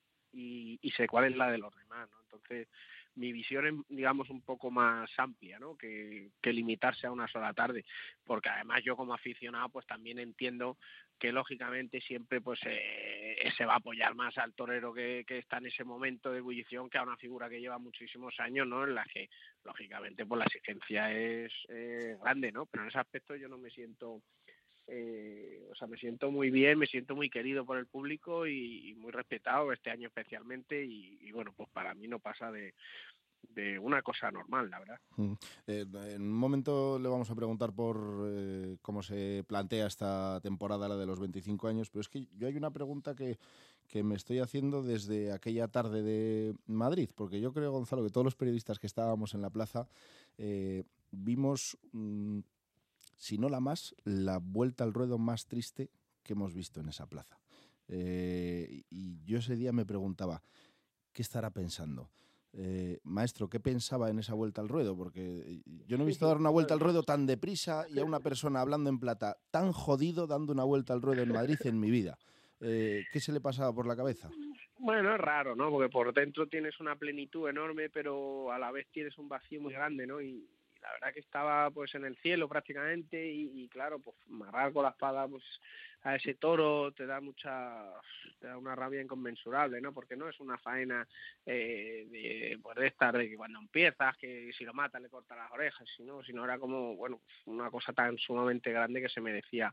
y, y sé cuál es la de los demás, ¿no? Entonces, mi visión es, digamos, un poco más amplia, ¿no? Que, que limitarse a una sola tarde, porque además yo como aficionado pues también entiendo que lógicamente siempre pues eh, se va a apoyar más al torero que, que está en ese momento de ebullición que a una figura que lleva muchísimos años, ¿no? En la que lógicamente pues la exigencia es eh, grande, ¿no? Pero en ese aspecto yo no me siento Eh, o sea, me siento muy bien, me siento muy querido por el público y, y muy respetado este año especialmente, y, y bueno, pues para mí no pasa de, de una cosa normal, la verdad. Mm. Eh, en un momento le vamos a preguntar por eh, cómo se plantea esta temporada, la de los veinticinco años, pero es que yo hay una pregunta que, que me estoy haciendo desde aquella tarde de Madrid, porque yo creo, Gonzalo, que todos los periodistas que estábamos en la plaza eh, vimos... Mmm, si no la más, la vuelta al ruedo más triste que hemos visto en esa plaza. Eh, y yo ese día me preguntaba, ¿qué estará pensando? Eh, maestro, ¿qué pensaba en esa vuelta al ruedo? Porque yo no he visto dar una vuelta al ruedo tan deprisa y a una persona hablando en plata tan jodido dando una vuelta al ruedo en Madrid en mi vida. Eh, ¿Qué se le pasaba por la cabeza? Bueno, es raro, ¿no? Porque por dentro tienes una plenitud enorme, pero a la vez tienes un vacío muy grande, ¿no? Y la verdad que estaba pues en el cielo prácticamente, y, y claro, pues amarrar con la espada pues a ese toro te da mucha, te da una rabia inconmensurable, ¿no? Porque no es una faena eh, de, pues de estar de que cuando empiezas, que si lo mata le corta las orejas, sino, sino era como, bueno, una cosa tan sumamente grande que se merecía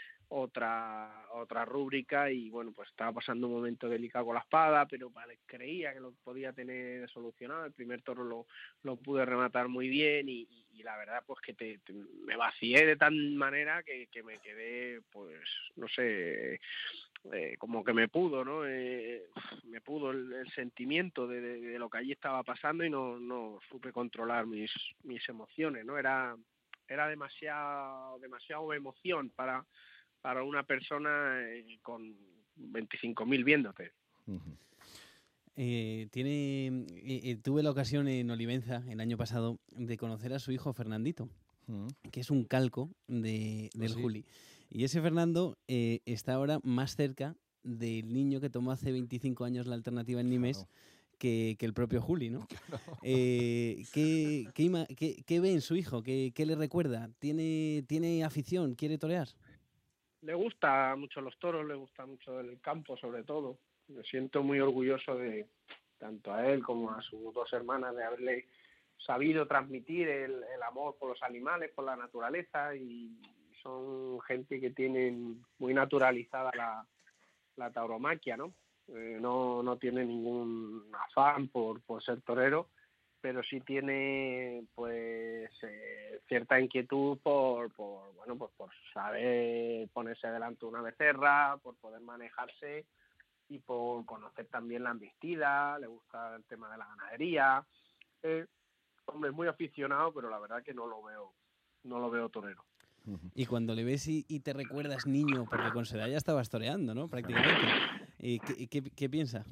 otra otra rúbrica. Y bueno, pues estaba pasando un momento delicado con la espada, pero vale, creía que lo podía tener solucionado. El primer toro lo, lo pude rematar muy bien, y, y, y la verdad pues que te, te, me vacié de tal manera que, que me quedé, pues no sé, eh, como que me pudo, ¿no? Eh, me pudo el, el sentimiento de, de, de lo que allí estaba pasando, y no, no supe controlar mis mis emociones, ¿no? Era era demasiado demasiado emoción para para una persona eh, con veinticinco mil viéndote. Uh-huh. Eh, tiene, eh, tuve la ocasión en Olivenza el año pasado de conocer a su hijo Fernandito, uh-huh. que es un calco de, del ¿Sí? Juli. Y ese Fernando eh, está ahora más cerca del niño que tomó hace veinticinco años la alternativa en Nimes, claro. que, que el propio Juli, ¿no? Eh, ¿qué, qué, ima- qué- qué ve en su hijo? ¿Qué, qué le recuerda? ¿Tiene, ¿Tiene afición? ¿Quiere torear? Le gusta mucho los toros, le gusta mucho el campo sobre todo. Me siento muy orgulloso de tanto a él como a sus dos hermanas de haberle sabido transmitir el, el amor por los animales, por la naturaleza, y son gente que tienen muy naturalizada la, la tauromaquia, ¿no? Eh, no, no tiene ningún afán por, por ser torero, pero sí tiene pues eh, cierta inquietud por, por bueno pues por saber ponerse delante de una becerra, por poder manejarse y por conocer también la embestida. Le gusta el tema de la ganadería. Eh, hombre, es muy aficionado, pero la verdad que no lo veo, no lo veo torero. Y cuando le ves y, y te recuerdas niño, porque con su edad ya estabas toreando, ¿no? Prácticamente. ¿Y qué, qué, qué piensa?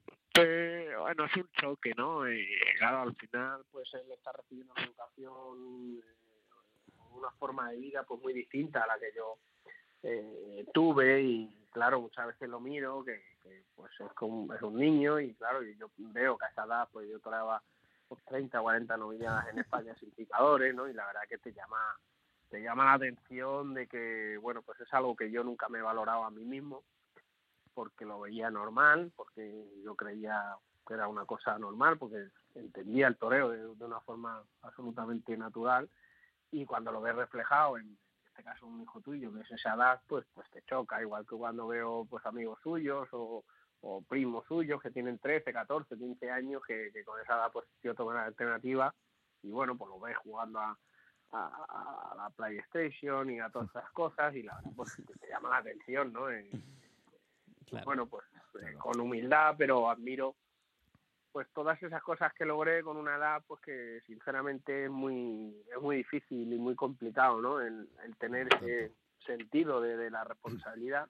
Eh, bueno, es un choque, ¿no? Y claro, al final, pues él está recibiendo una educación, eh, una forma de vida pues muy distinta a la que yo eh, tuve, y claro, muchas veces lo miro, que, que pues es, como, es un niño, y claro, y yo veo que a esa edad pues yo toreaba pues, treinta, cuarenta novilladas en España sin picadores, ¿no? Y la verdad que te llama, te llama la atención de que, bueno, pues es algo que yo nunca me he valorado a mí mismo, porque lo veía normal, porque yo creía que era una cosa normal, porque entendía el toreo de, de una forma absolutamente natural, y cuando lo ves reflejado en, en este caso un hijo tuyo que es esa edad, pues pues te choca, igual que cuando veo pues amigos suyos o, o primos suyos que tienen trece, catorce, quince años, que, que con esa edad pues yo tomo una alternativa, y bueno, pues lo ves jugando a, a, a la PlayStation y a todas esas cosas, y la verdad pues te, te llama la atención, ¿no? Eh, Claro. Bueno, pues eh, con humildad, pero admiro pues todas esas cosas que logré con una edad pues que sinceramente es muy es muy difícil y muy complicado, ¿no? El, el tener ese sentido de, de la responsabilidad,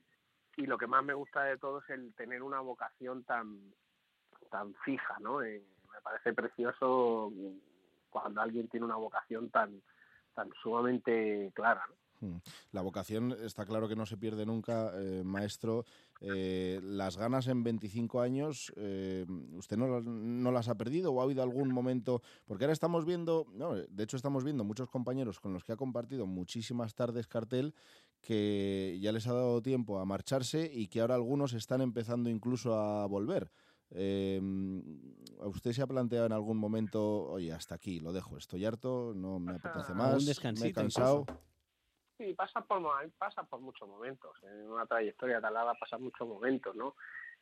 y lo que más me gusta de todo es el tener una vocación tan tan fija, ¿no? Eh, me parece precioso cuando alguien tiene una vocación tan tan sumamente clara, ¿no? La vocación está claro que no se pierde nunca, eh, maestro. Eh, las ganas en veinticinco años, eh, ¿usted no, no las ha perdido o ha habido algún momento? Porque ahora estamos viendo, no, de hecho estamos viendo muchos compañeros con los que ha compartido muchísimas tardes cartel que ya les ha dado tiempo a marcharse y que ahora algunos están empezando incluso a volver. Eh, ¿A usted se ha planteado en algún momento, oye, hasta aquí, lo dejo, estoy harto, no me apetece más, Un descansito me he cansado? incluso. Sí, pasa por, pasa por muchos momentos. En una trayectoria tan larga pasan muchos momentos, ¿no?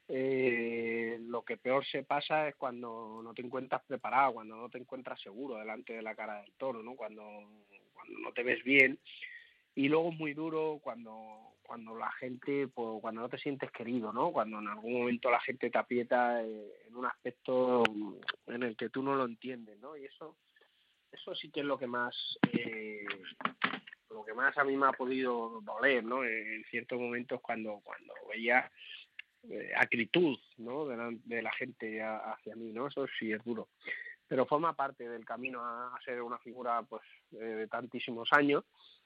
Eh, lo que peor se pasa es cuando no te encuentras preparado, cuando no te encuentras seguro delante de la cara del toro, ¿no? Cuando, cuando no te ves bien. Y luego es muy duro cuando cuando la gente, pues, cuando no te sientes querido, ¿no? Cuando en algún momento la gente te aprieta eh, en un aspecto en el que tú no lo entiendes, ¿no? Y eso eso sí que es lo que más eh, lo que más a mí me ha podido doler, ¿no? En ciertos momentos cuando cuando veía eh, acritud, ¿no? De la, de la gente a, hacia mí, ¿no? Eso sí es duro, pero forma parte del camino a, a ser una figura pues eh, de tantísimos años,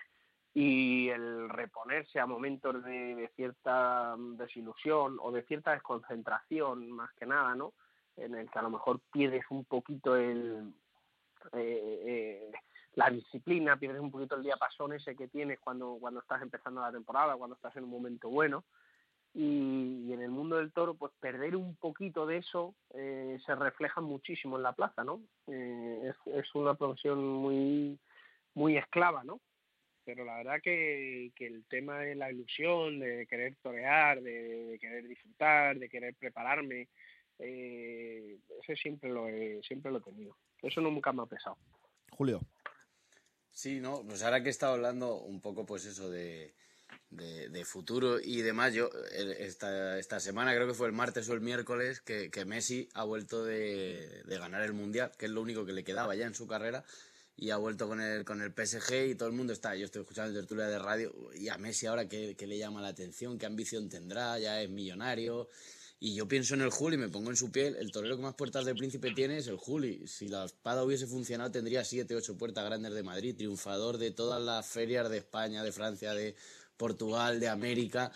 y el reponerse a momentos de, de cierta desilusión o de cierta desconcentración, más que nada, ¿no? En el que a lo mejor pierdes un poquito el eh, eh, la disciplina, pierdes un poquito el diapasón ese que tienes cuando, cuando estás empezando la temporada, cuando estás en un momento bueno, y, y en el mundo del toro, pues perder un poquito de eso eh, se refleja muchísimo en la plaza, ¿no? Eh, es, es una profesión muy, muy esclava, ¿no? Pero la verdad que, que el tema de la ilusión, de querer torear, de, de querer disfrutar, de querer prepararme, eh, ese siempre lo he, siempre lo he tenido. Eso nunca me ha pesado. Julio. Sí, no, pues ahora que he estado hablando un poco, pues eso de, de, de futuro y demás, yo esta, esta semana, creo que fue el martes o el miércoles, que, que Messi ha vuelto de, de ganar el Mundial, que es lo único que le quedaba ya en su carrera, y ha vuelto con el, con el P S G, y todo el mundo está, yo estoy escuchando en tertulia de radio, y a Messi ahora qué, qué le llama la atención, qué ambición tendrá, ya es millonario. Y yo pienso en el Juli, me pongo en su piel, el torero que más puertas del Príncipe tiene es el Juli. Si la espada hubiese funcionado tendría siete, ocho puertas grandes de Madrid, triunfador de todas las ferias de España, de Francia, de Portugal, de América.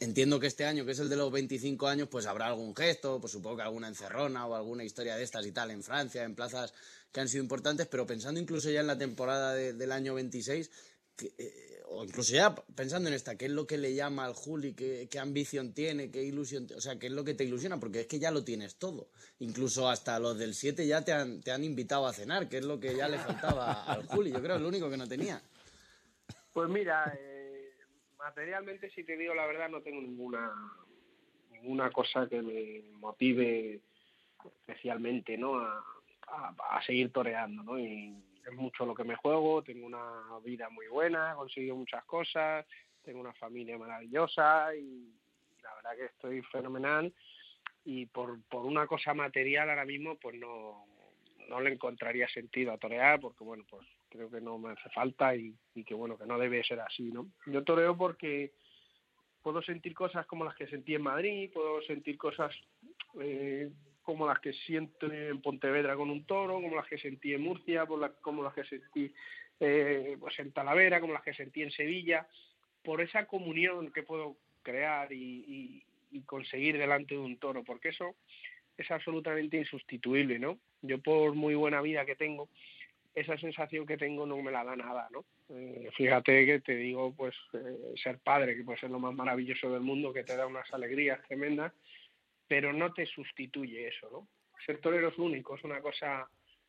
Entiendo que este año, que es el de los veinticinco años, pues habrá algún gesto, pues supongo que alguna encerrona o alguna historia de estas y tal en Francia, en plazas que han sido importantes, pero pensando incluso ya en la temporada de, del año veintiséis, que, eh, o incluso ya pensando en esta, ¿qué es lo que le llama al Juli? ¿Qué, qué ambición tiene? ¿Qué ilusión? O sea, ¿qué es lo que te ilusiona? Porque es que ya lo tienes todo. Incluso hasta los del siete ya te han, te han invitado a cenar, que es lo que ya le faltaba al Juli. Yo creo que es lo único que no tenía. Pues mira, eh, materialmente, si te digo la verdad, no tengo ninguna ninguna cosa que me motive especialmente, ¿no? A, a, a seguir toreando, ¿no? Y es mucho lo que me juego, tengo una vida muy buena, he conseguido muchas cosas, tengo una familia maravillosa y la verdad que estoy fenomenal, y por, por una cosa material ahora mismo pues no, no le encontraría sentido a torear, porque bueno, pues creo que no me hace falta y, y que bueno, que no debe ser así, ¿no? Yo toreo porque puedo sentir cosas como las que sentí en Madrid, puedo sentir cosas eh, como las que siento en Pontevedra con un toro, como las que sentí en Murcia, por la, como las que sentí eh, pues en Talavera, como las que sentí en Sevilla, por esa comunión que puedo crear y, y, y conseguir delante de un toro, porque eso es absolutamente insustituible, ¿no? Yo, por muy buena vida que tengo, esa sensación que tengo no me la da nada, ¿no? Eh, fíjate que te digo, pues, eh, ser padre, que puede ser lo más maravilloso del mundo, que te da unas alegrías tremendas, pero no te sustituye eso, ¿no? Ser torero es único, es una cosa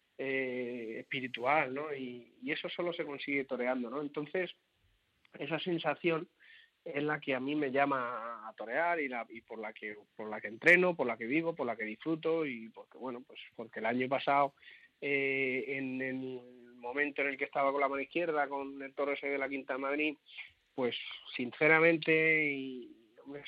eh, espiritual, ¿no? Y, y eso solo se consigue toreando, ¿no? Entonces, esa sensación es la que a mí me llama a torear y, la, y por la que por la que entreno, por la que vivo, por la que disfruto, y porque, bueno, pues porque el año pasado, eh, en el momento en el que estaba con la mano izquierda, con el toro ese de la Quinta de Madrid, pues sinceramente y hombre,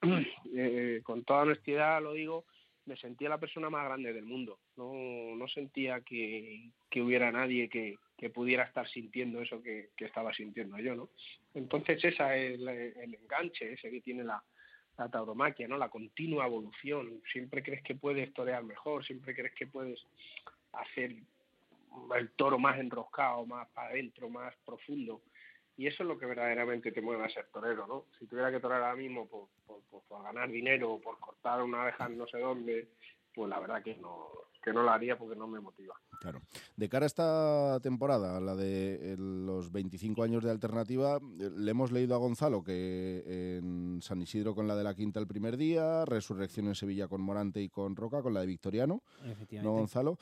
eh, con toda honestidad lo digo, me sentía la persona más grande del mundo. No, no sentía que, que hubiera nadie que, que pudiera estar sintiendo eso que, que estaba sintiendo yo, ¿no? Entonces esa es el, el enganche ese que tiene la, la tauromaquia, ¿no? La continua evolución. Siempre crees que puedes torear mejor, siempre crees que puedes hacer el toro más enroscado, más para adentro, más profundo. Y eso es lo que verdaderamente te mueve a ser torero, ¿no? Si tuviera que torear ahora mismo por, por, por, por ganar dinero o por cortar una abeja en no sé dónde, pues la verdad que no, que no lo haría porque no me motiva. Claro. De cara a esta temporada, la de los veinticinco años de Alternativa, le hemos leído a Gonzalo que en San Isidro con la de la Quinta el primer día, Resurrección en Sevilla con Morante y con Roca, con la de Victoriano, ¿no, Gonzalo?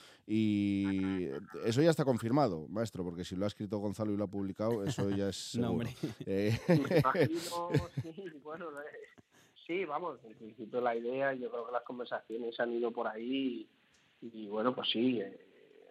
Y eso ya está confirmado, maestro, porque si lo ha escrito Gonzalo y lo ha publicado, eso ya es seguro. No, hombre. Eh... Me imagino, sí, bueno, eh, sí, vamos, en principio la idea, yo creo que las conversaciones han ido por ahí y, y bueno, pues sí, eh,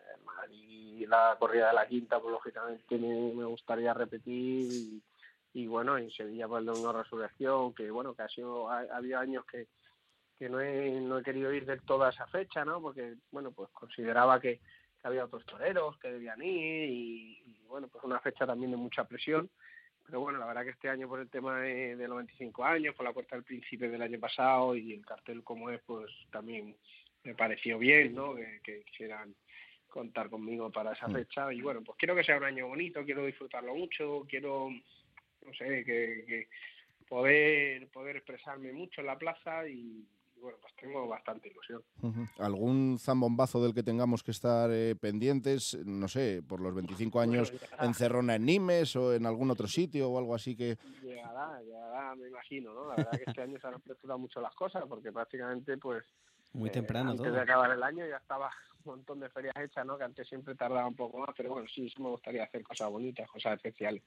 y la corrida de la Quinta, pues lógicamente me, me gustaría repetir y, y bueno, en Sevilla pues el Domingo de Resurrección, que bueno, que ha sido, ha, ha habido años que, que no he, no he querido ir de toda esa fecha, ¿no? Porque bueno, pues consideraba que, que había otros toreros que debían ir y, y bueno, pues una fecha también de mucha presión, pero bueno, la verdad que este año por el tema de, de los veinticinco años, por la Puerta del Príncipe del año pasado y el cartel como es, pues también me pareció bien, ¿no? Que, que quisieran contar conmigo para esa fecha y bueno, pues quiero que sea un año bonito, quiero disfrutarlo mucho, quiero, no sé, que, que poder poder expresarme mucho en la plaza y, y bueno, pues tengo bastante ilusión. Uh-huh. ¿Algún zambombazo del que tengamos que estar eh, pendientes, no sé, por los veinticinco años bueno, en Cerrona, en Nimes o en algún otro sitio o algo así que...? Llegará, llegará, me imagino, ¿no? La verdad que este año se han apresurado mucho las cosas porque prácticamente pues muy temprano eh, antes todo. de acabar el año ya estaba un montón de ferias hechas, ¿no? Que antes siempre tardaba un poco más, pero bueno, sí, sí me gustaría hacer cosas bonitas, cosas especiales.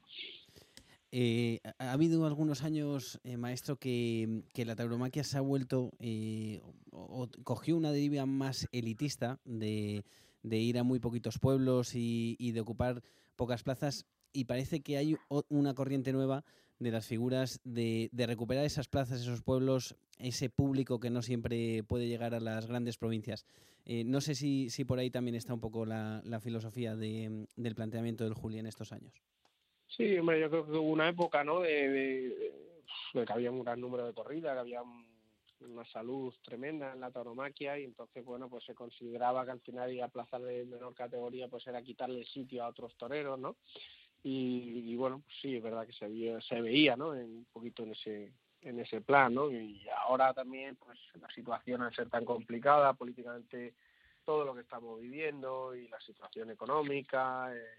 Eh, ha habido algunos años, eh, maestro, que, que la tauromaquia se ha vuelto, eh, o, o cogió una deriva más elitista de, de ir a muy poquitos pueblos y, y de ocupar pocas plazas, y parece que hay una corriente nueva de las figuras de, de recuperar esas plazas, esos pueblos, ese público que no siempre puede llegar a las grandes provincias. Eh, no sé si, si por ahí también está un poco la, la filosofía de, del planteamiento del Juli en estos años. Sí, hombre, yo creo que hubo una época, ¿no?, de, de, de que había un gran número de corridas, que había una salud tremenda en la tauromaquia y entonces, bueno, pues se consideraba que al final ir a plazas de menor categoría pues era quitarle sitio a otros toreros, ¿no? Y, y bueno, pues sí, es verdad que se veía, se veía, ¿no?, en, un poquito en ese en ese plan, ¿no? Y ahora también, pues la situación al ser tan complicada políticamente, todo lo que estamos viviendo y la situación económica, eh,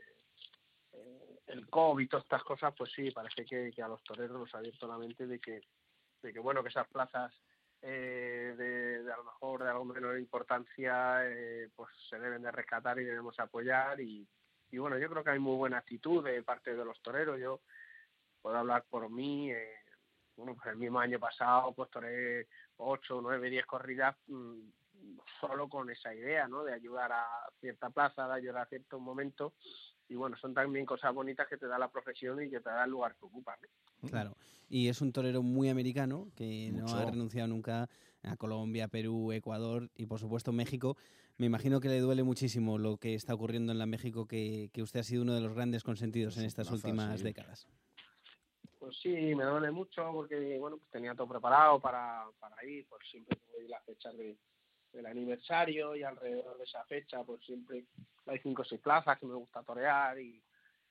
eh, el COVID, todas estas cosas, pues sí, parece que, que a los toreros nos ha abierto la mente de que, de que bueno, que esas plazas eh, de, de a lo mejor de algo menor importancia, eh, pues se deben de rescatar y debemos apoyar y, y bueno, yo creo que hay muy buena actitud de parte de los toreros. Yo puedo hablar por mí, eh, bueno, pues el mismo año pasado pues toré ocho, nueve, diez corridas mmm, solo con esa idea, ¿no? De ayudar a cierta plaza, de ayudar a ciertos momentos y bueno, son también cosas bonitas que te da la profesión y que te da el lugar que ocupas, ¿no? Claro, y es un torero muy americano que Mucho. no ha renunciado nunca a Colombia, Perú, Ecuador y por supuesto México. Me imagino que le duele muchísimo lo que está ocurriendo en la México, que, que usted ha sido uno de los grandes consentidos en estas plaza, últimas sí. décadas. Pues sí, me duele mucho porque bueno, pues tenía todo preparado para, para ir, pues siempre voy las fechas de, del aniversario y alrededor de esa fecha pues siempre hay cinco o seis plazas que me gusta torear y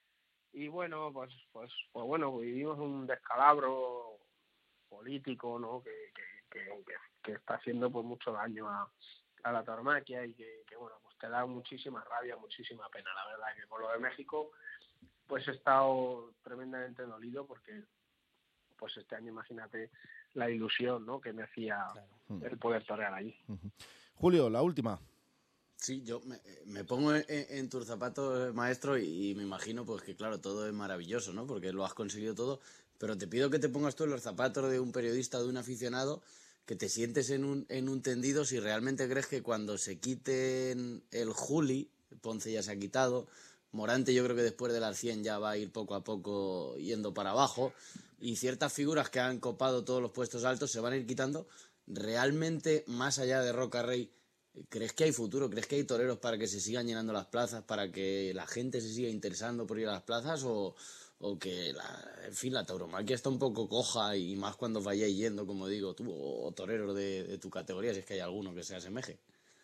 y bueno, pues pues pues bueno, vivimos un descalabro político, ¿no? Que, que, que, que está haciendo pues mucho daño a, a la tauromaquia y que, que bueno, pues te da muchísima rabia, muchísima pena, la verdad, que con lo de México pues he estado tremendamente dolido porque pues este año imagínate la ilusión, ¿no? Que me hacía Claro. el poder torear allí. Uh-huh. Julio, la última. Sí, yo me, me pongo en, en tus zapatos, maestro, y, y me imagino pues que claro, todo es maravilloso, ¿no? Porque lo has conseguido todo, pero te pido que te pongas tú en los zapatos de un periodista, de un aficionado, que te sientes en un, en un tendido si realmente crees que cuando se quiten el Juli, Ponce ya se ha quitado, Morante yo creo que después de las cien ya va a ir poco a poco yendo para abajo, y ciertas figuras que han copado todos los puestos altos se van a ir quitando. Realmente, más allá de Roca Rey, ¿crees que hay futuro? ¿Crees que hay toreros para que se sigan llenando las plazas, para que la gente se siga interesando por ir a las plazas? ¿O, o que, la, en fin, la tauromaquia está un poco coja y más cuando vayáis yendo, como digo, tú, o toreros de, de tu categoría, si es que hay alguno que se asemeje?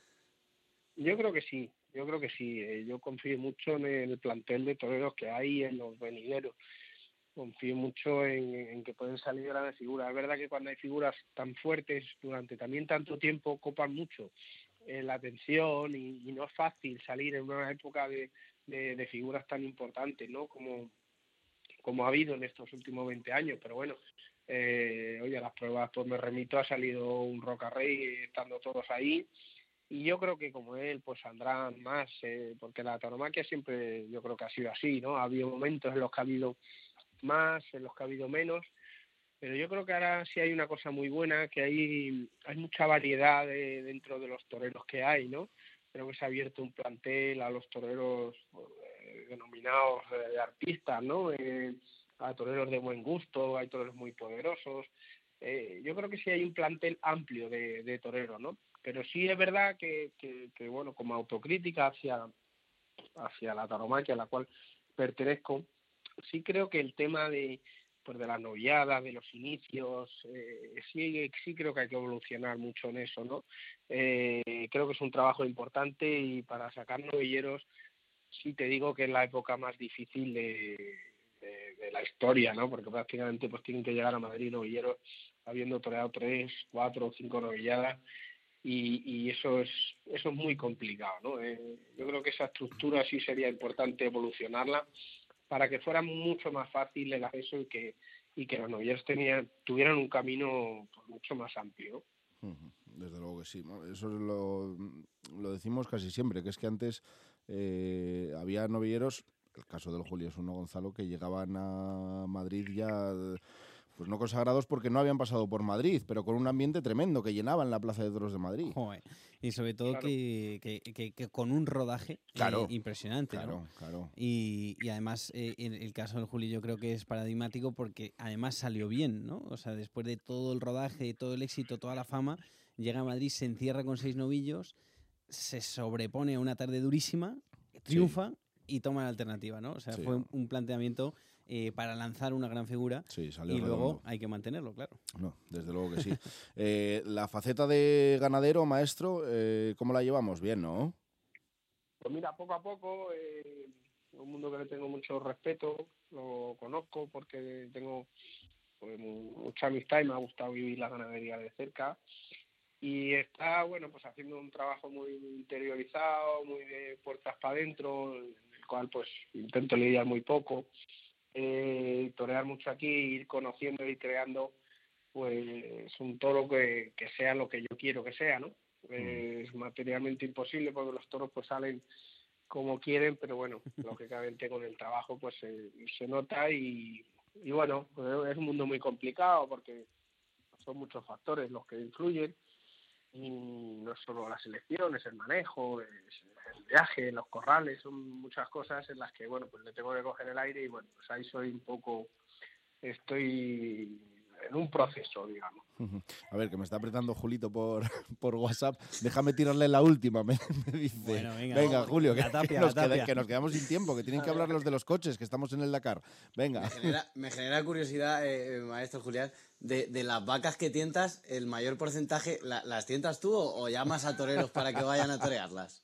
Yo creo que sí, yo creo que sí. Eh, yo confío mucho en el plantel de toreros que hay en los venideros. Confío mucho en, en que pueden salir grandes figuras. Es verdad que cuando hay figuras tan fuertes durante también tanto tiempo copan mucho eh, la atención y, y no es fácil salir en una época de, de, de figuras tan importantes, ¿no? Como, como ha habido en estos últimos veinte años. Pero bueno, eh, oye, las pruebas pues me remito, ha salido un Roca Rey estando todos ahí. Y yo creo que como él, pues saldrán más, eh, porque la tauromaquia siempre yo creo que ha sido así, ¿no? Ha habido momentos en los que ha habido más, en los que ha habido menos, pero yo creo que ahora sí hay una cosa muy buena, que hay, hay mucha variedad de, dentro de los toreros que hay, ¿no? Creo que se ha abierto un plantel a los toreros eh, denominados eh, de artistas, ¿no? Eh, a toreros de buen gusto, hay toreros muy poderosos. Eh, yo creo que sí hay un plantel amplio de, de toreros, ¿no? Pero sí es verdad que, que, que bueno, como autocrítica hacia, hacia la tauromaquia a la cual pertenezco, sí creo que el tema de pues de las novilladas, de los inicios, eh, sí, sí creo que hay que evolucionar mucho en eso, ¿no? Eh, creo que es un trabajo importante y para sacar novilleros sí te digo que es la época más difícil de, de, de la historia, ¿no? Porque prácticamente pues tienen que llegar a Madrid novilleros habiendo toreado tres, cuatro o cinco novilladas y, y eso es eso es muy complicado, ¿no? Eh, yo creo que esa estructura sí sería importante evolucionarla para que fuera mucho más fácil el acceso y que y que los novilleros tenían tuvieran un camino pues, mucho más amplio. Desde luego que sí, ¿no? Eso es lo, lo decimos casi siempre, que es que antes eh, había novilleros, el caso del Julio es uno, Gonzalo, que llegaban a Madrid ya, pues no consagrados porque no habían pasado por Madrid, pero con un ambiente tremendo, que llenaban la Plaza de Toros de Madrid. Joder. Y sobre todo Claro. que, que, que, que con un rodaje Claro. eh, impresionante, Claro, ¿no? claro. Y, y además eh, en el caso del Juli yo creo que es paradigmático porque además salió bien, ¿no? O sea, después de todo el rodaje, de todo el éxito, toda la fama, llega a Madrid, se encierra con seis novillos, se sobrepone a una tarde durísima, triunfa y toma la alternativa, ¿no? O sea, Sí. fue un, un planteamiento eh, para lanzar una gran figura Sí, salió y luego redondo. hay que mantenerlo, claro. No, desde luego que sí. eh, la faceta de ganadero, maestro, eh, ¿cómo la llevamos? Bien, ¿no? Pues mira, poco a poco, eh, un mundo que le tengo mucho respeto, lo conozco porque tengo pues mucha amistad y me ha gustado vivir la ganadería de cerca. Y está, bueno, pues haciendo un trabajo muy interiorizado, muy de puertas para adentro, en el cual pues intento lidiar muy poco, eh, torear mucho aquí, ir conociendo y creando pues un toro que, que sea lo que yo quiero que sea, ¿no? Eh, es materialmente imposible porque los toros pues salen como quieren, pero bueno, lógicamente con el trabajo pues eh, se nota y, y bueno, pues es un mundo muy complicado porque son muchos factores los que influyen. Y no solo las elecciones, el manejo, el viaje, los corrales, son muchas cosas en las que, bueno, pues le tengo que coger el aire y, bueno, pues ahí soy un poco, estoy en un proceso, digamos. A ver, que me está apretando Julito por, por WhatsApp. Déjame tirarle la última, me, me dice. Bueno, venga, venga, no, Julio, que, tapia, que, nos tapia. queda, que nos quedamos sin tiempo, que tienen que hablar los de los coches, que estamos en el Dakar. Venga. Me genera, me genera curiosidad, eh, maestro Julián, de, de las vacas que tientas, el mayor porcentaje, ¿la, ¿las tientas tú o, o llamas a toreros para que vayan a torearlas?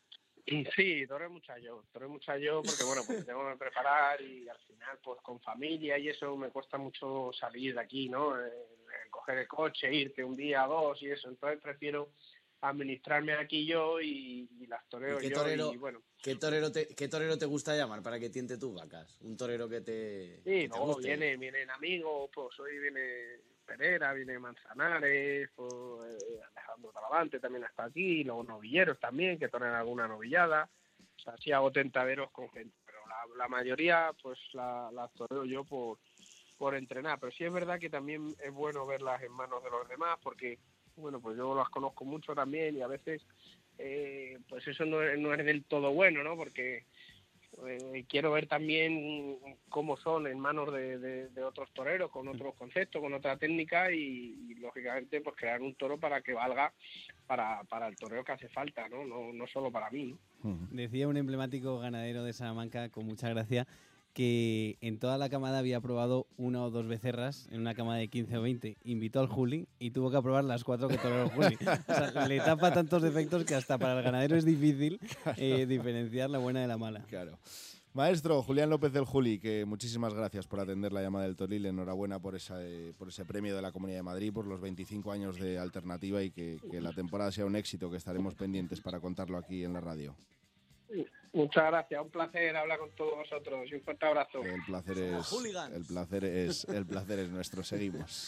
Sí, toreo mucha yo, toreo mucha yo porque, bueno, pues tengo que preparar y al final, pues con familia y eso me cuesta mucho salir de aquí, ¿no? Eh, coger el coche, irte un día, dos y eso, entonces prefiero administrarme aquí yo y, y las toreo ¿Y qué yo torero, y bueno. ¿qué torero, te, ¿Qué torero te gusta llamar para que tiente tus vacas? Un torero que te Sí, que te luego guste. viene, vienen amigos, pues hoy viene Pereira, viene Manzanares, pues eh, Alejandro Talavante también está aquí, luego novilleros también, que torean alguna novillada, o sea, sí hago tentaderos con gente, pero la, la mayoría pues la, la toreo yo por, por entrenar, pero sí es verdad que también es bueno verlas en manos de los demás, porque bueno, pues yo las conozco mucho también y a veces eh, pues eso no es, no es del todo bueno, ¿no? Porque eh, quiero ver también cómo son en manos de, de, de otros toreros, con otros conceptos, con otra técnica y, y lógicamente pues crear un toro para que valga para, para el torero que hace falta, ¿no? No, no solo para mí, ¿no? Decía un emblemático ganadero de Salamanca con mucha gracia que en toda la camada había probado una o dos becerras en una camada de quince o veinte. Invitó al Juli y tuvo que aprobar las cuatro que toreó el Juli. O sea, le tapa tantos defectos que hasta para el ganadero es difícil eh, diferenciar la buena de la mala. Claro. Maestro Julián López del Juli, que muchísimas gracias por atender la llamada del Toril. Enhorabuena por, esa, eh, por ese premio de la Comunidad de Madrid, por los veinticinco años de alternativa y que, que la temporada sea un éxito, que estaremos pendientes para contarlo aquí en la radio. Muchas gracias, un placer hablar con todos vosotros y un fuerte abrazo. El placer es, el placer es, el placer es nuestro. Seguimos.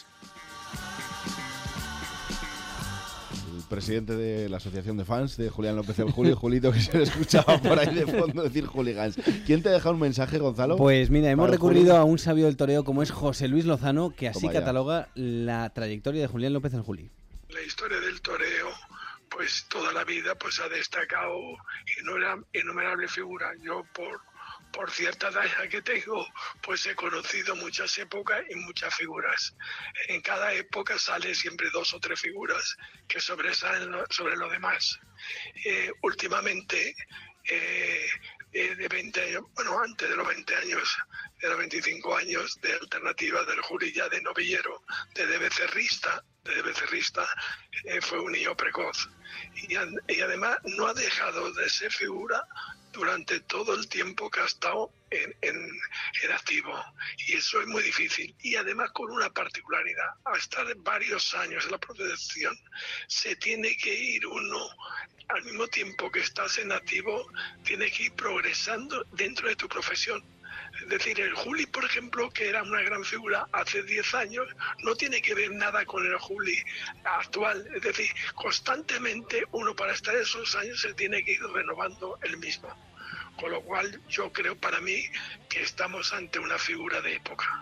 El presidente de la asociación de fans de Julián López del Juli, Julito, que se le escuchaba por ahí de fondo decir hooligans. ¿Quién te ha dejado un mensaje, Gonzalo? Pues mira, hemos Para recurrido Juli. a un sabio del toreo como es José Luis Lozano, que así Toma ya. cataloga la trayectoria de Julián López del Juli. La historia del toreo, pues toda la vida pues ha destacado innumerables figuras. Yo por, por cierta edad que tengo, pues he conocido muchas épocas y muchas figuras. En cada época sale siempre dos o tres figuras que sobresalen sobre lo demás. Eh, últimamente, eh, eh, de veinte años, bueno, antes de los veinte años, de los veinticinco años de alternativa del Juli, ya de novillero, de, de becerrista, de becerrista, eh, fue un niño precoz. Y, y además no ha dejado de ser figura durante todo el tiempo que ha estado en, en, en activo. Y eso es muy difícil. Y además con una particularidad, al estar varios años en la profesión, se tiene que ir uno, al mismo tiempo que estás en activo, tiene que ir progresando dentro de tu profesión. Es decir, el Juli, por ejemplo, que era una gran figura hace diez años, no tiene que ver nada con el Juli actual. Es decir, constantemente uno para estar esos años se tiene que ir renovando el mismo. Con lo cual yo creo para mí que estamos ante una figura de época.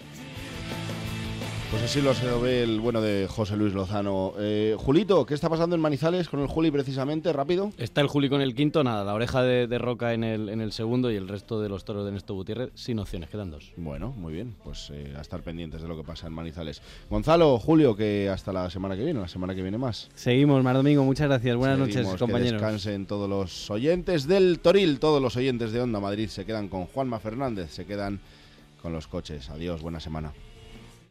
Pues así lo se lo ve el bueno de José Luis Lozano. Eh, Julito, ¿qué está pasando en Manizales con el Juli precisamente? Rápido. Está el Juli con el quinto, nada, la oreja de, de Roca en el, en el segundo y el resto de los toros de Néstor Gutiérrez sin opciones, quedan dos. Bueno, muy bien, pues eh, a estar pendientes de lo que pasa en Manizales. Gonzalo, Julio, que hasta la semana que viene, la semana que viene más. Seguimos, Mar Domingo, muchas gracias, buenas Seguimos, noches, compañeros. Que descansen todos los oyentes del Toril, todos los oyentes de Onda Madrid se quedan con Juanma Fernández, se quedan con los coches. Adiós, buena semana.